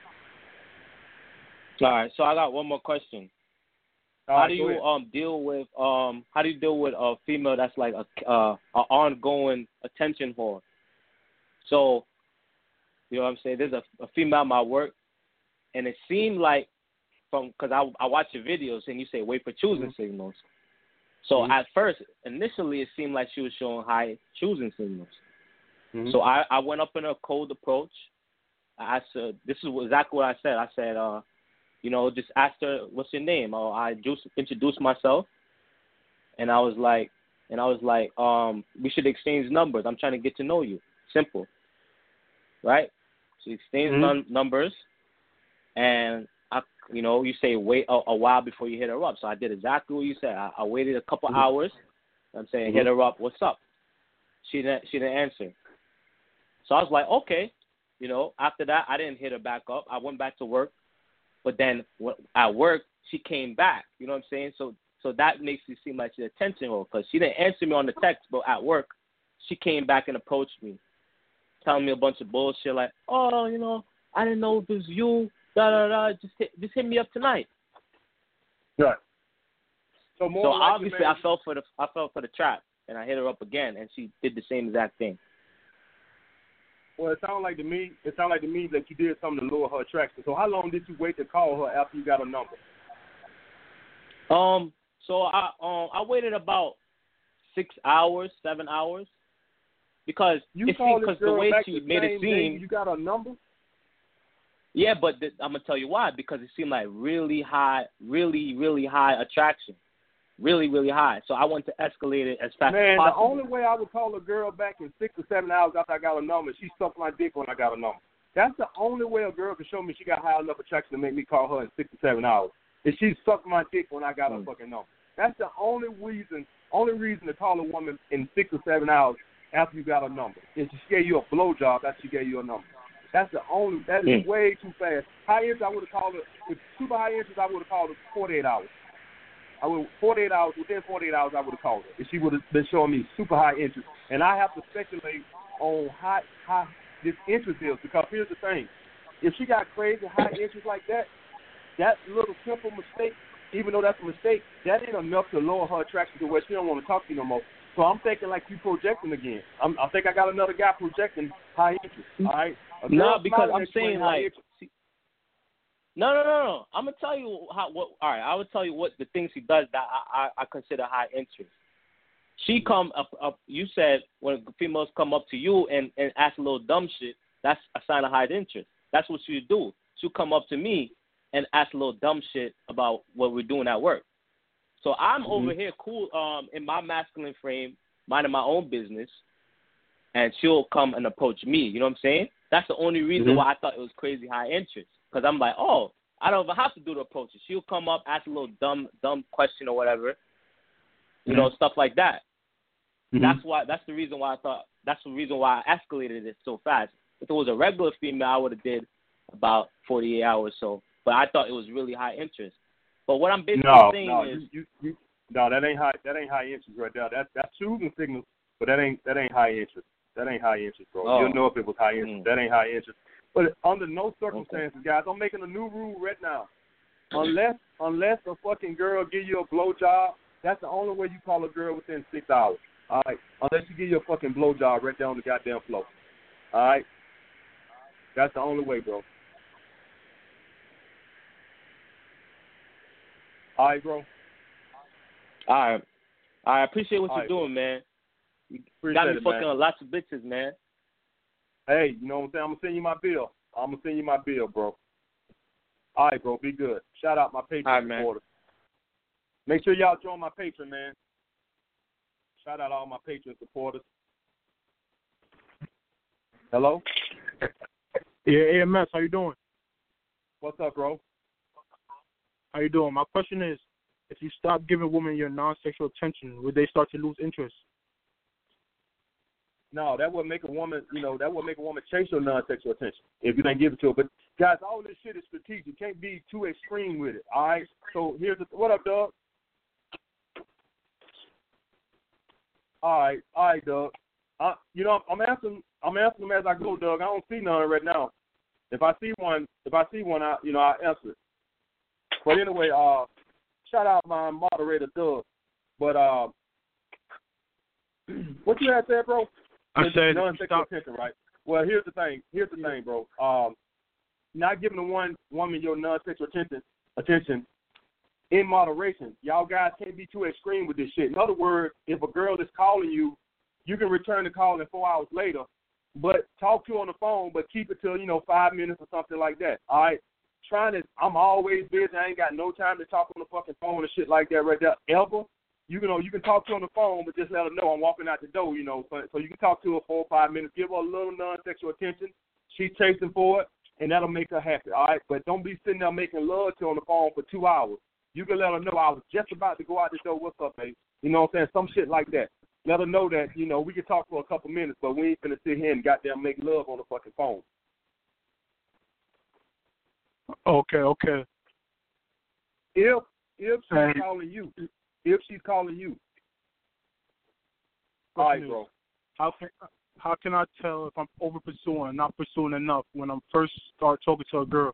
All right, so I got one more question. All how right, do you ahead. um deal with um how do you deal with a female that's like a uh a ongoing attention whore? So, you know what I'm saying? There's a, a female at my work, and it seemed like from because I I watch your videos and you say wait for choosing mm-hmm. signals. So mm-hmm. at first, initially, it seemed like she was showing high choosing signals. Mm-hmm. So I I went up in a cold approach. I said this is exactly what I said. I said uh. You know, just asked her, what's your name? Oh, I just introduced myself, and I was like, and I was like, um, we should exchange numbers. I'm trying to get to know you. Simple, right? So exchange mm-hmm. num- numbers, and I, you know, you say wait a, a while before you hit her up. So I did exactly what you said. I, I waited a couple mm-hmm. hours. I'm saying mm-hmm. hit her up. What's up? She didn't. She didn't answer. So I was like, okay. You know, after that, I didn't hit her back up. I went back to work. But then at work, she came back. You know what I'm saying? So so that makes it seem like she's an attention whore because she didn't answer me on the text, but at work, she came back and approached me, telling me a bunch of bullshit like, oh, you know, I didn't know it was you, da da da. Just hit, just hit me up tonight. Right. So more so likely, obviously, man, I fell for the I fell for the trap, and I hit her up again, and she did the same exact thing. Well, it sounded like to me, it sounded like to me that you did something to lower her attraction. So how long did you wait to call her after you got her number? Um. So I um I waited about six hours, seven hours, because you it called seemed because this girl the way back she the made it same day seem. you got her number. Yeah, but th- I'm gonna tell you why. Because it seemed like really high, really, really high attraction, really, really high. So I want to escalate it as fast Man, as possible. the only way I would call a girl back in six or seven hours after I got her number, she sucked my dick when I got her number. That's the only way a girl can show me she got high enough attraction to make me call her in six or seven hours. If she sucked my dick when I got her Mm. fucking number. That's the only reason, only reason to call a woman in six or seven hours after you got her number. If she gave you a blowjob, after she gave you a number. That's the only. That is Mm. way too fast. High interest, I would have called her. With super high interest, I would have called her forty-eight hours. I would forty-eight hours. Within forty-eight hours, I would have called her if she would have been showing me super high interest. And I have to speculate on how high this interest is because here's the thing: if she got crazy high interest like that, that little simple mistake, even though that's a mistake, that ain't enough to lower her attraction to where she don't want to talk to you no more. So I'm thinking like you projecting again. I'm, I think I got another guy projecting high interest. All right. A No, girl because smiling I'm at you saying ain't high like, interest. see, no, no, no, no. I'm gonna tell you how. What? All right, I will tell you what the things she does that I, I, I consider high interest. She come up, up. You said when females come up to you and, and ask a little dumb shit, that's a sign of high interest. That's what she do. She'll come up to me and ask a little dumb shit about what we're doing at work. So I'm Mm-hmm. over here cool, um, in my masculine frame, minding my own business, and she'll come and approach me. You know what I'm saying? That's the only reason Mm-hmm. why I thought it was crazy high interest. Because I'm like, oh, I don't even have to do the approaches. She'll come up, ask a little dumb, dumb question or whatever, you Mm-hmm. know, stuff like that. Mm-hmm. That's why. That's the reason why I thought. That's the reason why I escalated it so fast. If it was a regular female, I would have did about forty-eight hours. So, but I thought it was really high interest. But what I'm basically no, saying no, is, you, you, you, no, that ain't high. That ain't high interest right there. That that's shooting signals, but that ain't that ain't high interest. That ain't high interest, bro. Oh. You'll know if it was high interest. Mm. That ain't high interest. But under no circumstances, guys, I'm making a new rule right now. Unless unless a fucking girl give you a blowjob, that's the only way you call a girl within six hours. All right. Unless you give you a fucking blowjob right there on the goddamn floor. All right. That's the only way, bro. All right, bro. all right, I appreciate what All you're right, doing, man. You Appreciate got me it, fucking man. on lots of bitches, man. Hey, you know what I'm saying? I'm gonna send you my bill. I'm gonna send you my bill, bro. All right, bro. Be good. Shout out my Patreon All right, man. supporters. Make sure y'all join my Patreon, man. Shout out all my Patreon supporters. Hello? Yeah, A M S, how you doing? What's up, bro? How you doing? My question is, if you stop giving women your non-sexual attention, would they start to lose interest? No, that would make a woman, you know, that would make a woman chase your non-sexual attention if you don't give it to her. But, guys, all this shit is strategic. You can't be too extreme with it, all right? So here's the – what up, Doug? All right, all right, Doug. Uh, you know, I'm answering I'm answering them as I go, Doug. I don't see none right now. If I see one, if I see one, I, you know, I answer it. But anyway, uh, shout out my moderator, Doug. But uh, what you had said, bro? I said non-sexual stop. attention, right? Well, here's the thing. Here's the thing, bro. Um, not giving the one woman your non-sexual attention, attention in moderation. Y'all guys can't be too extreme with this shit. In other words, if a girl is calling you, you can return the call in four hours later, but talk to her on the phone, but keep it to, you know, five minutes or something like that. All right? Trying to, I'm always busy. I ain't got no time to talk on the fucking phone and shit like that right there, ever. You know, you can talk to her on the phone, but just let her know I'm walking out the door, you know. So, so you can talk to her for five minutes, give her a little non-sexual attention. She's chasing for it, and that'll make her happy, all right? But don't be sitting there making love to her on the phone for two hours. You can let her know I was just about to go out the door. What's up, babe? You know what I'm saying? Some shit like that. Let her know that, you know, we can talk for a couple minutes, but we ain't finna sit here and goddamn make love on the fucking phone. Okay, okay. If if she's Hey. calling you, if she's calling you. All right, Question bro. is, How can how can I tell if I'm over pursuing, not pursuing enough when I'm first start talking to a girl?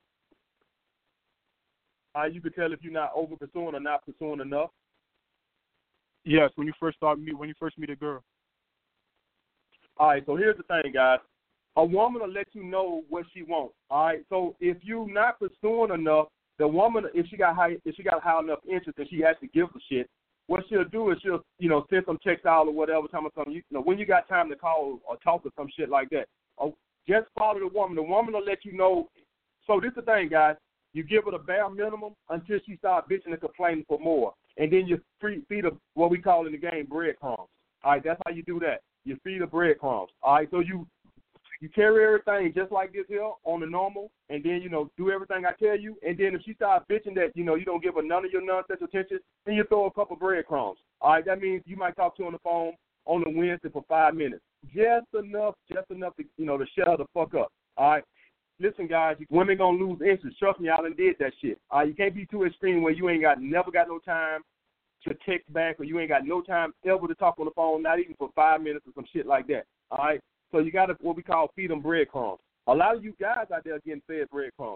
How you can tell if you're not over pursuing or not pursuing enough? Yes, when you first start meet when you first meet a girl. All right, so here's the thing, guys. A woman will let you know what she wants. All right, so if you're not pursuing enough, the woman, if she got high, if she got high enough interest and she actually gives a shit, what she'll do is she'll, you know, send some text out or whatever, time or something. You know, when you got time to call or talk or some shit like that, or just follow the woman. The woman will let you know. So this is the thing, guys. You give her the bare minimum until she starts bitching and complaining for more, and then you free, feed her what we call in the game breadcrumbs. All right, that's how you do that. You feed her breadcrumbs. All right, so you you carry everything just like this here on the normal, and then, you know, do everything I tell you, and then if she starts bitching that, you know, you don't give her none of your nonsense attention, then you throw a couple breadcrumbs. All right, that means you might talk to her on the phone on the Wednesday for five minutes. Just enough, just enough to, you know, to shut her the fuck up. All right. Listen, guys, women gonna lose interest. Trust me, I done did that shit. All right, you can't be too extreme where you ain't got, never got no time to text back, or you ain't got no time ever to talk on the phone, not even for five minutes or some shit like that. All right, so you got to what we call feed them breadcrumbs. A lot of you guys out there getting fed breadcrumbs.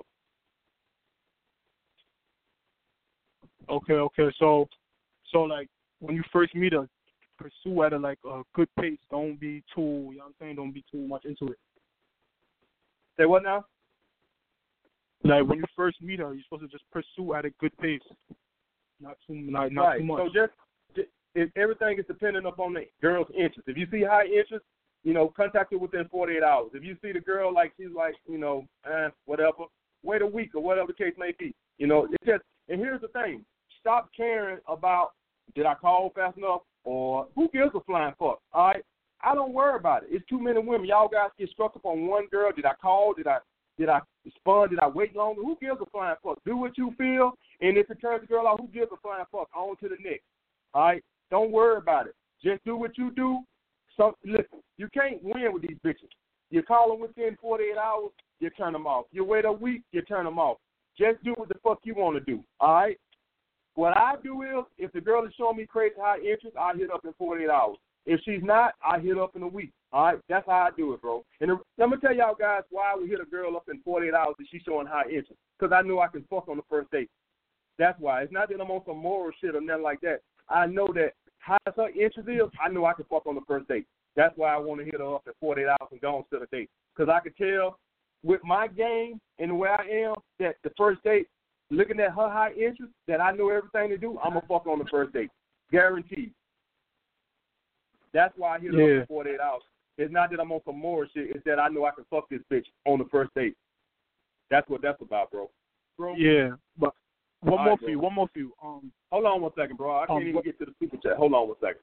Okay, okay. So, so like when you first meet her, pursue at a like a good pace. Don't be too, you know what I'm saying? Don't be too much into it. Say what now? Like when you first meet her, you're supposed to just pursue at a good pace, not too, not, not right. too much. So just, just if everything is dependent upon the girl's interest. If you see high interest, you know, contact her within forty-eight hours. If you see the girl like she's like, you know, eh, whatever, wait a week or whatever the case may be. You know, it's just. And here's the thing: stop caring about did I call fast enough or who gives a flying fuck. All right, I don't worry about it. It's too many women. Y'all guys get struck up on one girl. Did I call? Did I? Did I respond? Did I wait longer? Who gives a flying fuck? Do what you feel, and if it turns the girl out, who gives a flying fuck? On to the next. All right? Don't worry about it. Just do what you do. So, listen, you can't win with these bitches. You call them within forty-eight hours, you turn them off. You wait a week, you turn them off. Just do what the fuck you want to do. All right? What I do is, if the girl is showing me crazy high interest, I hit up in forty-eight hours. If she's not, I hit up in a week. All right, that's how I do it, bro. And I'm gonna tell y'all guys why we hit a girl up in forty-eight hours if she's showing high interest. Because I know I can fuck on the first date. That's why. It's not that I'm on some moral shit or nothing like that. I know that high as her interest is, I know I can fuck on the first date. That's why I want to hit her up at forty-eight hours and go on to the date. Because I can tell with my game and the way I am that the first date, looking at her high interest, that I know everything to do, I'm gonna fuck on the first date, guaranteed. That's why I hit her Yeah. up for forty-eight hours. It's not that I'm on some more shit. It's that I know I can fuck this bitch on the first date. That's what that's about, bro. Bro. Yeah, but one All more right, for bro. you. One more for you. Um, Hold on one second, bro. I can't Um, even what- get to the super chat. Hold on one second.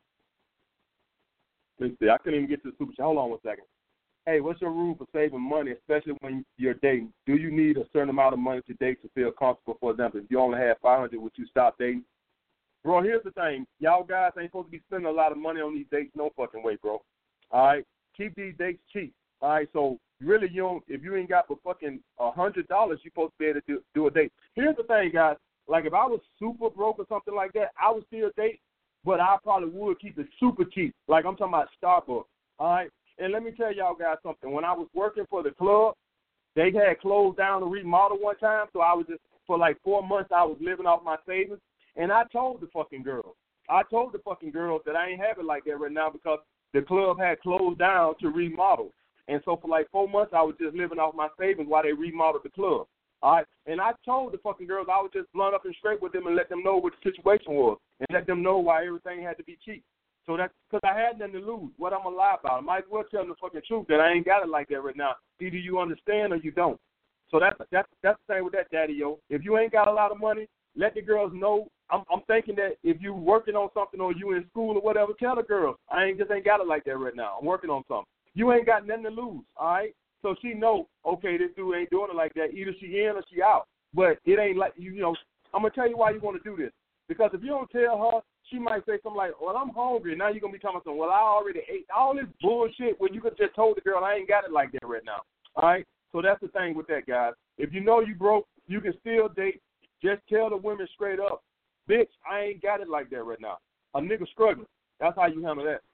Let's see. I couldn't even get to the super chat. Hold on one second. Hey, what's your rule for saving money, especially when you're dating? Do you need a certain amount of money to date to feel comfortable? For example, if you only have five hundred, would you stop dating? Bro, here's the thing. Y'all guys ain't supposed to be spending a lot of money on these dates. No fucking way, bro. All right? Keep these dates cheap. All right? So, really, you don't, if you ain't got for fucking one hundred dollars, you're supposed to be able to do, do a date. Here's the thing, guys. Like, if I was super broke or something like that, I would still date, but I probably would keep it super cheap. Like, I'm talking about Starbucks. All right? And let me tell y'all guys something. When I was working for the club, they had closed down to remodel one time, so I was just, for like four months, I was living off my savings. And I told the fucking girls, I told the fucking girls that I ain't have it like that right now because the club had closed down to remodel. And so for like four months, I was just living off my savings while they remodeled the club. All right? And I told the fucking girls I was just blunt up and straight with them and let them know what the situation was and let them know why everything had to be cheap. So that's because I had nothing to lose. What I'm going to lie about? I might as well tell them the fucking truth that I ain't got it like that right now. Either you understand or you don't. So that's that's that's the thing with that, Daddy-O. If you ain't got a lot of money, let the girls know. I'm, I'm thinking that if you working on something or you in school or whatever, tell the girls, I ain't just ain't got it like that right now. I'm working on something. You ain't got nothing to lose, all right? So she know, okay, this dude ain't doing it like that. Either she in or she out. But it ain't like, you, you know, I'm going to tell you why you want to do this. Because if you don't tell her, she might say something like, well, I'm hungry. Now you're going to be talking about, well, I already ate. All this bullshit when you could just told the girl, I ain't got it like that right now, all right? So that's the thing with that, guys. If you know you broke, you can still date. Just tell the women straight up, bitch, I ain't got it like that right now. A nigga struggling. That's how you handle that.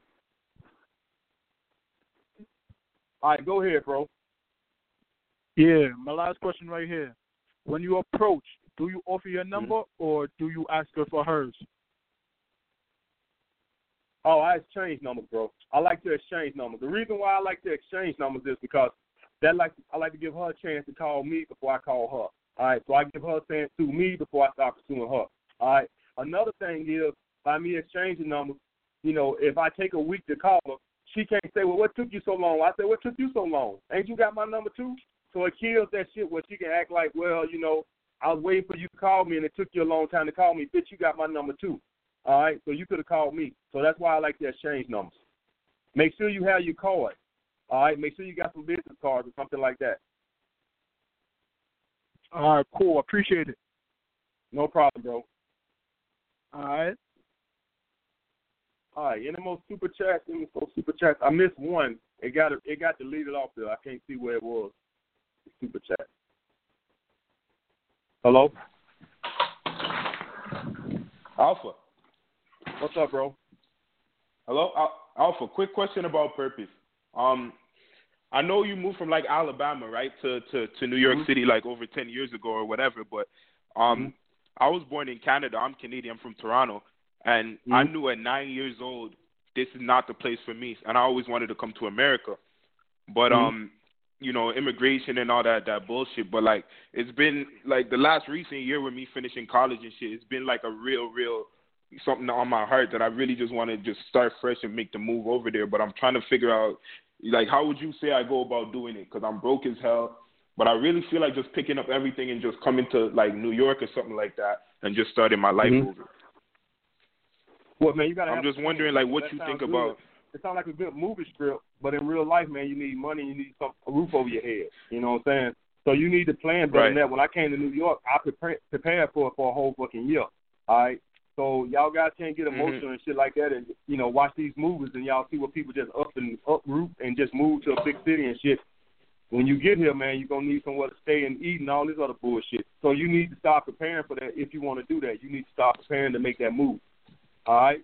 All right, go ahead, bro. Yeah, my last question right here. When you approach, do you offer your number mm-hmm. or do you ask her for hers? Oh, I exchange numbers, bro. I like to exchange numbers. The reason why I like to exchange numbers is because that like I like to give her a chance to call me before I call her. All right, so I give her a chance to me before I start pursuing her. All right. Another thing is by me exchanging numbers, you know, if I take a week to call her, she can't say, well, what took you so long? I say, what took you so long? Ain't you got my number too? So it kills that shit where she can act like, well, you know, I was waiting for you to call me and it took you a long time to call me. Bitch, you got my number too. All right, so you could have called me. So that's why I like to exchange numbers. Make sure you have your card. All right, make sure you got some business cards or something like that. All right, cool. Appreciate it. No problem, bro. All right. All right, any more super chats? Any more super chats? I missed one. It got it got deleted off there. I can't see where it was. Super chat. Hello? Alpha. What's up, bro? Hello? Alpha, quick question about purpose. Um, I know you moved from, like, Alabama, right, to, to, to New York mm-hmm. City, like, over ten years ago or whatever, but um, mm-hmm. I was born in Canada. I'm Canadian. I'm from Toronto. And mm-hmm. I knew at nine years old, this is not the place for me. And I always wanted to come to America. But, mm-hmm. um, you know, immigration and all that, that bullshit. But, like, it's been, like, the last recent year with me finishing college and shit, it's been, like, a real, real something on my heart that I really just want to just start fresh and make the move over there. But I'm trying to figure out, like, how would you say I go about doing it? Because I'm broke as hell. But I really feel like just picking up everything and just coming to, like, New York or something like that and just starting my life mm-hmm. over. Well, man, you gotta. I'm just wondering, like, what you think good. about. It sounds like a good movie script, but in real life, man, you need money, you need some a roof over your head. You know what I'm saying? So you need to plan better right. than that. When I came to New York, I prepared prepared for it for a whole fucking year. All right. So y'all guys can't get emotional mm-hmm. and shit like that, and you know, watch these movies and y'all see what people just up and uproot and just move to a big city and shit. When you get here, man, you're gonna need somewhere to stay and eat and all this other bullshit. So you need to start preparing for that. If you want to do that, you need to start preparing to make that move. All right.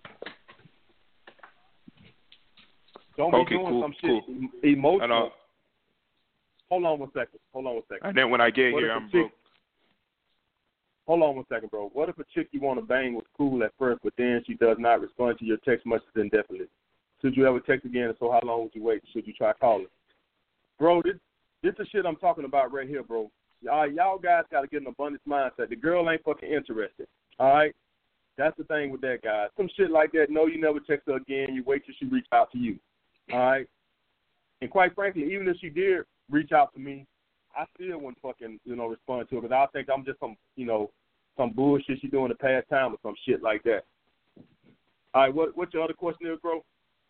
Don't okay, be doing cool, some cool. shit emotional. Uh, Hold on one second. Hold on one second. And then when I get what here, I'm chick, broke. Hold on one second, bro. What if a chick you want to bang was cool at first, but then she does not respond to your text messages indefinitely? Should you ever text again? And so how long would you wait? Should you try calling? Bro, this this is shit I'm talking about right here, bro. Y'all, y'all guys got to get an abundance mindset. The girl ain't fucking interested. All right? That's the thing with that, guys. Some shit like that, no, you never text her again. You wait till she reach out to you. All right? And quite frankly, even if she did reach out to me, I still wouldn't fucking, you know, respond to her because I think I'm just some, you know, some bullshit she doing to pass time or some shit like that. All right, what what's your other question is, bro?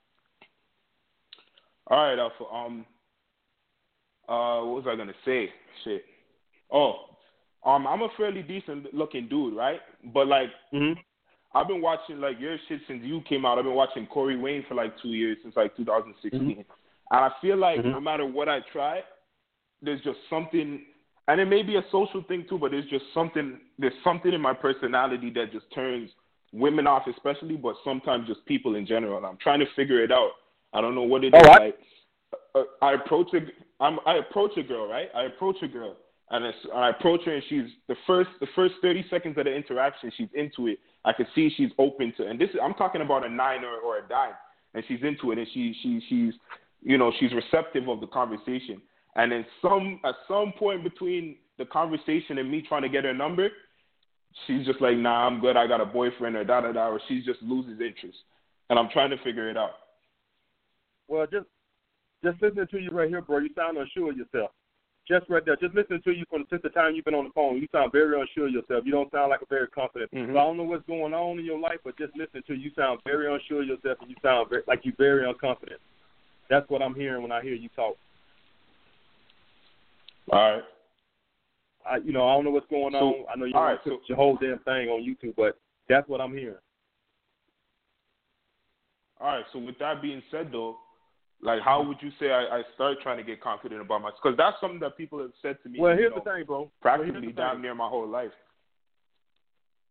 All right, Alpha. Um, uh, what was I gonna say? Shit. Oh, um, I'm a fairly decent looking dude, right? But like, mm-hmm. I've been watching like your shit since you came out. I've been watching Corey Wayne for like two years since like two thousand sixteen, mm-hmm. and I feel like mm-hmm. no matter what I try, there's just something, and it may be a social thing too, but there's just something. There's something in my personality that just turns women off, especially, but sometimes just people in general. And I'm trying to figure it out. I don't know what it oh, is. I, like, uh, I approach a, I'm, I approach a girl, right? I approach a girl, and I approach her, and she's the first, the first thirty seconds of the interaction, she's into it. I can see she's open to, and this is, I'm talking about a nine or, or a dime, and she's into it, and she, she, she's, you know, she's receptive of the conversation. And then some, at some point between the conversation and me trying to get her number, she's just like, nah, I'm good. I got a boyfriend, or da da da, or she just loses interest, and I'm trying to figure it out. Well, just just listening to you right here, bro, you sound unsure of yourself. Just right there, just listening to you from since the time you've been on the phone, you sound very unsure of yourself. You don't sound like a very confident. Mm-hmm. So I don't know what's going on in your life, but just listening to you, you sound very unsure of yourself, and you sound very, like you're very unconfident. That's what I'm hearing when I hear you talk. All right. I, you know, I don't know what's going so, on. I know you all right, right, put so, your whole damn thing on YouTube, but that's what I'm hearing. All right. So with that being said, though, like, how would you say I, I start trying to get confident about myself? Because that's something that people have said to me. Well, here's you know, the thing, bro. Practically well, damn near my whole life.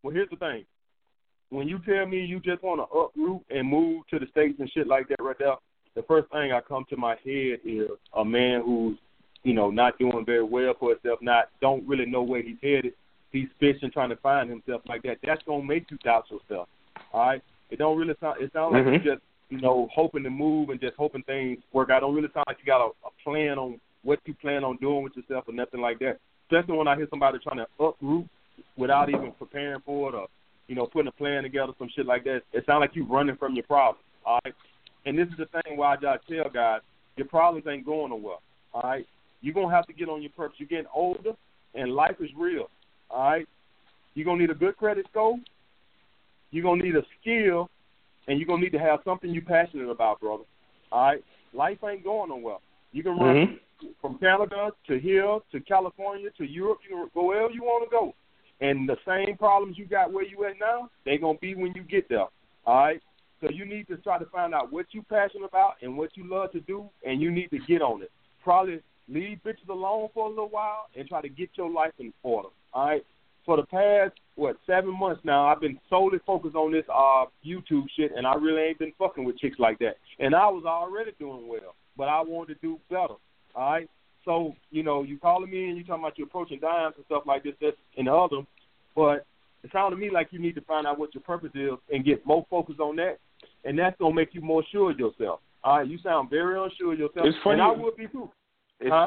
Well, here's the thing. When you tell me you just want to uproot and move to the States and shit like that right there, the first thing I come to my head is a man who's, you know, not doing very well for himself, not don't really know where he's headed. He's fishing, trying to find himself like that. That's gonna make you doubt yourself. All right. It don't really sound. It sounds like Mm-hmm. you just, you know, hoping to move and just hoping things work out. It don't really sound like you got a, a plan on what you plan on doing with yourself or nothing like that. Especially when I hear somebody trying to uproot without even preparing for it or, you know, putting a plan together, some shit like that. It sounds like you running from your problems. All right. And this is the thing why I gotta tell guys, your problems ain't going nowhere. All right. You're gonna have to get on your purpose. You're getting older, and life is real. All right. You're gonna need a good credit score. You're going to need a skill, and you're going to need to have something you're passionate about, brother. All right? Life ain't going nowhere. You can run Mm-hmm. from Canada to here to California to Europe. You can go wherever you want to go. And the same problems you got where you at now, they're going to be when you get there. All right? So you need to try to find out what you're passionate about and what you love to do, and you need to get on it. Probably leave bitches alone for a little while and try to get your life in order. All right? For the past, what, seven months now, I've been solely focused on this uh, YouTube shit, and I really ain't been fucking with chicks like that. And I was already doing well, but I wanted to do better, all right? So, you know, you calling me and you talking about you approaching dimes and stuff like this, this and the other, but it sounded to me like you need to find out what your purpose is and get more focused on that, and that's going to make you more sure of yourself, all right? You sound very unsure of yourself, It's funny. and I would be too. It's, huh?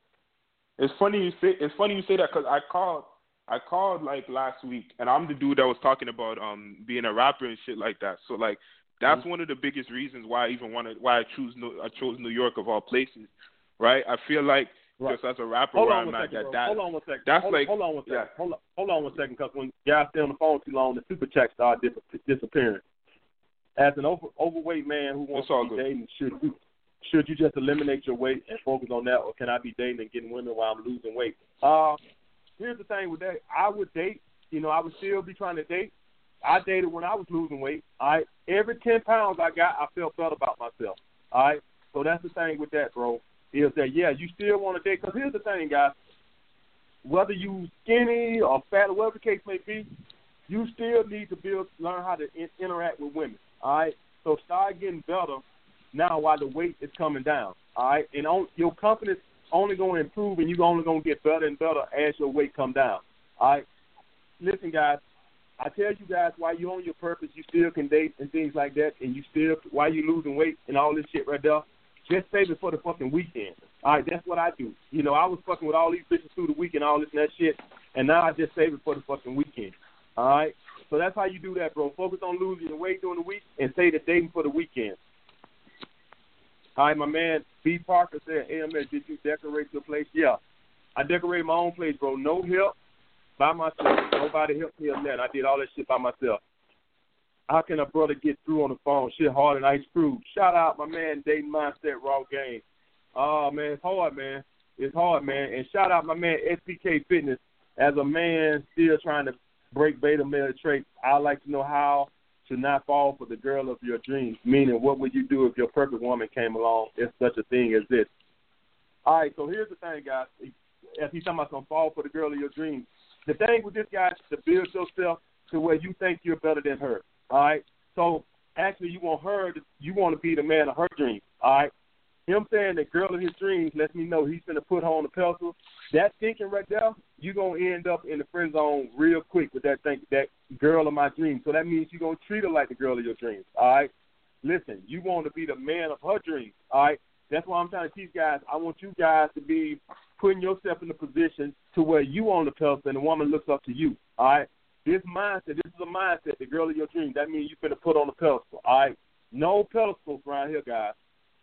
it's funny you say it's funny you say that because I called I called like last week, and I'm the dude that was talking about um being a rapper and shit like that. So like that's mm-hmm. one of the biggest reasons why I even wanted why I choose I chose New York of all places, right? I feel like right. just as a rapper hold where on I'm at, second, that, that hold on one second. That's hold, like hold on one second. Yeah. Hold on, hold on one second, because when guys stay on the phone too long, the super chat start dis- disappearing. As an over, overweight man who wants to be good. dating, should you should you just eliminate your weight and focus on that, or can I be dating and getting women while I'm losing weight? Uh Here's the thing with that. I would date. You know, I would still be trying to date. I dated when I was losing weight. All right. Every ten pounds I got, I felt better about myself. All right. So that's the thing with that, bro, is that, yeah, you still want to date. Because here's the thing, guys. Whether you skinny or fat or whatever the case may be, you still need to build, learn how to in, interact with women. All right. So start getting better now while the weight is coming down. All right. And on, your confidence only going to improve, and you're only going to get better and better as your weight come down. All right? Listen, guys, I tell you guys, while you're on your purpose, you still can date and things like that, and you still, while you're losing weight and all this shit right there, just save it for the fucking weekend. All right? That's what I do. You know, I was fucking with all these bitches through the week and all this and that shit, and now I just save it for the fucking weekend. All right? So that's how you do that, bro. Focus on losing your weight during the week and save the dating for the weekend. All right, my man B. Parker said, A M S, did you decorate your place? Yeah. I decorated my own place, bro. No help, by myself. Nobody helped me on that. I did all that shit by myself. How can a brother get through on the phone? Shit hard and ice screwed. Shout out my man, Dating Mindset Raw Game. Oh, man, it's hard, man. It's hard, man. And shout out my man, S B K Fitness. As a man still trying to break beta male traits, I'd like to know how to not fall for the girl of your dreams, meaning what would you do if your perfect woman came along, if such a thing as this? All right, so here's the thing, guys. As he's talking about some fall for the girl of your dreams, the thing with this guy is to build yourself to where you think you're better than her, all right? So actually you want her, to, you want to be the man of her dreams, all right? Him saying the girl of his dreams lets me know he's going to put her on the pedestal. That thinking right there, you're going to end up in the friend zone real quick with that thing, that girl of my dreams. So that means you're going to treat her like the girl of your dreams, all right? Listen, you want to be the man of her dreams, all right? That's why I'm trying to teach guys. I want you guys to be putting yourself in a position to where you on the pedestal and the woman looks up to you, all right? This mindset, this is a mindset, the girl of your dreams. That means you're going to put on the pedestal, all right? No pedestals around here, guys.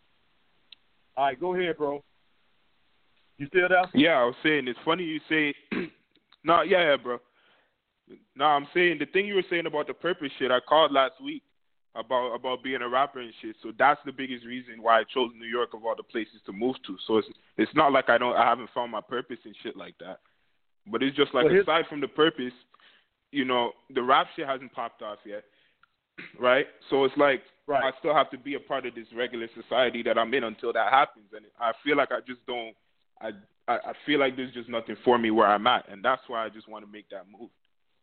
All right, go ahead, bro. You still there? Yeah, I was saying, it's funny you say, no, yeah, yeah, bro. No, I'm saying the thing you were saying about the purpose shit, I called last week about about being a rapper and shit. So that's the biggest reason why I chose New York of all the places to move to. So it's it's not like I don't I haven't found my purpose and shit like that. But it's just like, well, aside from the purpose, you know, the rap shit hasn't popped off yet, right? So it's like, right. I still have to be a part of this regular society that I'm in until that happens. And I feel like I just don't, I I feel like there's just nothing for me where I'm at. And that's why I just want to make that move.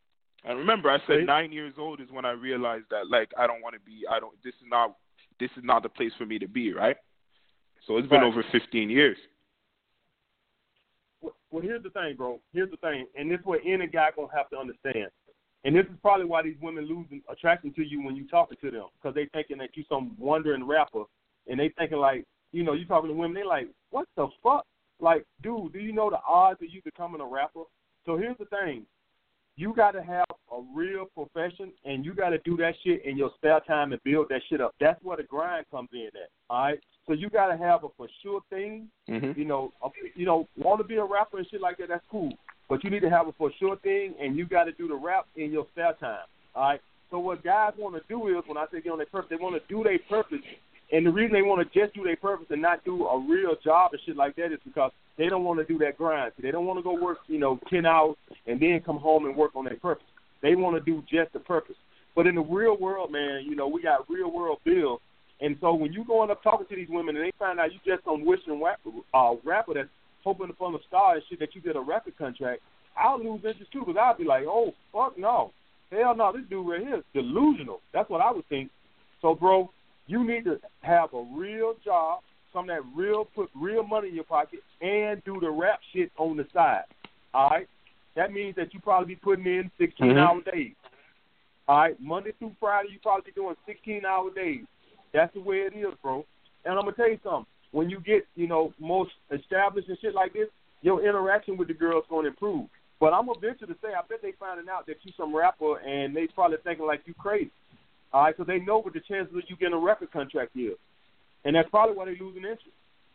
And remember, I said Wait. nine years old is when I realized that, like, I don't want to be. I don't. This is not. This is not the place for me to be. Right. So it's been Right. over fifteen years. Well, well, here's the thing, bro. Here's the thing, and this is what any guy gonna have to understand. And this is probably why these women lose attraction to you when you talking to them, because they thinking that you some wandering rapper, and they thinking like, you know, you talking to women, they like, what the fuck? Like, dude, do you know the odds of you becoming a rapper? So here's the thing. You got to have a real profession, and you got to do that shit in your spare time and build that shit up. That's where the grind comes in at, all right? So you got to have a for sure thing. Mm-hmm. You know, a, you know, want to be a rapper and shit like that, that's cool. But you need to have a for sure thing, and you got to do the rap in your spare time, all right? So what guys want to do is, when I say get on their purpose, they want to do their purpose. And the reason they want to just do their purpose and not do a real job and shit like that is because they don't want to do that grind. They don't want to go work, you know, ten hours and then come home and work on their purpose. They want to do just the purpose. But in the real world, man, you know, we got real world bills. And so when you going up talking to these women and they find out you just some wishing rapper, uh, rapper that's hoping upon the star and shit that you get a record contract, I'll lose interest too, because I'll be like, oh, fuck no. Hell no, this dude right here is delusional. That's what I would think. So, bro, you need to have a real job, some that real put real money in your pocket, and do the rap shit on the side. All right? That means that you probably be putting in sixteen-hour mm-hmm. days. All right? Monday through Friday, you probably be doing sixteen-hour days. That's the way it is, bro. And I'm going to tell you something. When you get, you know, most established and shit like this, your interaction with the girl is going to improve. But I'm going to venture to say, I bet they finding out that you some rapper, and they probably thinking like you crazy. All right, so they know what the chances of you getting a record contract is. And that's probably why they losing interest.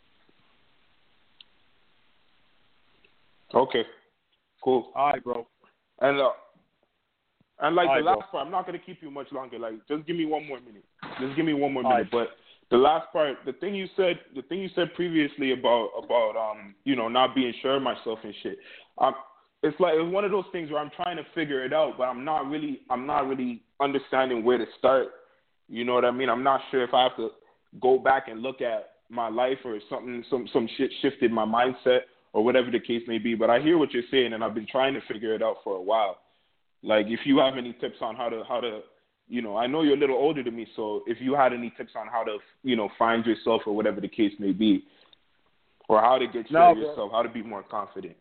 Okay, cool. All right, bro. And uh, and like All the right, last bro. part, I'm not gonna keep you much longer. Like, just give me one more minute. Just give me one more All minute. right. But the last part, the thing you said, the thing you said previously about about um, you know, not being sure of myself and shit. Um, it's like it's one of those things where I'm trying to figure it out, but I'm not really, I'm not really understanding where to start. You know what I mean? I'm not sure if I have to go back and look at my life or something, some some shit shifted my mindset or whatever the case may be. But I hear what you're saying, and I've been trying to figure it out for a while. Like, if you have any tips on how to how to, you know, I know you're a little older than me, so if you had any tips on how to, you know, find yourself or whatever the case may be, or how to get sure no, of yourself, how to be more confident.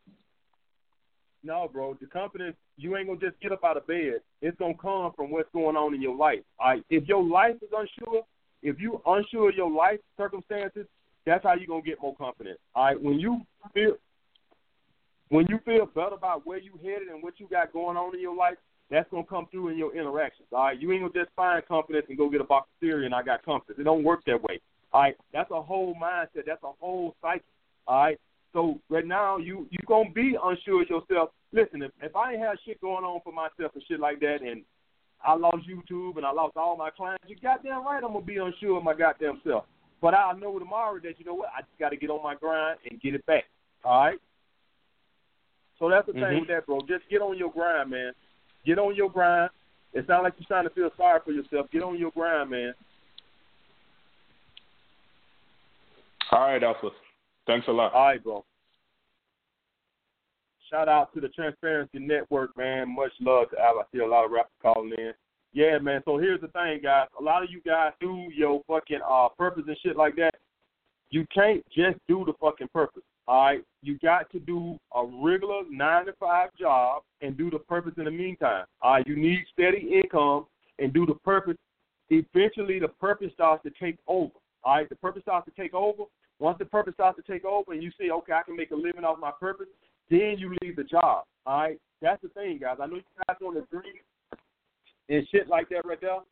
No, bro. The confidence, you ain't going to just get up out of bed. It's going to come from what's going on in your life. All right? If your life is unsure, if you unsure of your life circumstances, that's how you're going to get more confident. All right? When you feel when you feel better about where you headed and what you got going on in your life, that's going to come through in your interactions. All right? You ain't going to just find confidence and go get a box of cereal and I got confidence. It don't work that way. All right? That's a whole mindset. That's a whole cycle. All right? So right now, you you gonna be unsure of yourself. Listen, if, if I ain't have shit going on for myself and shit like that, and I lost YouTube and I lost all my clients, you goddamn right I'm gonna be unsure of my goddamn self. But I know tomorrow that, you know what, I just got to get on my grind and get it back. All right. So that's the mm-hmm. thing with that, bro. Just get on your grind, man. Get on your grind. It's not like you're trying to feel sorry for yourself. Get on your grind, man. All right, Alpha. Thanks a lot. All right, bro. Shout out to the Transparency Network, man. Much love to Al. I see a lot of rappers calling in. Yeah, man. So here's the thing, guys. A lot of you guys do your fucking uh, purpose and shit like that. You can't just do the fucking purpose, all right? You got to do a regular nine to five job and do the purpose in the meantime. All right? You need steady income and do the purpose. Eventually, the purpose starts to take over, all right? The purpose starts to take over. Once the purpose starts to take over and you say, okay, I can make a living off my purpose, then you leave the job, all right? That's the thing, guys. I know you guys want to dream and shit like that right there,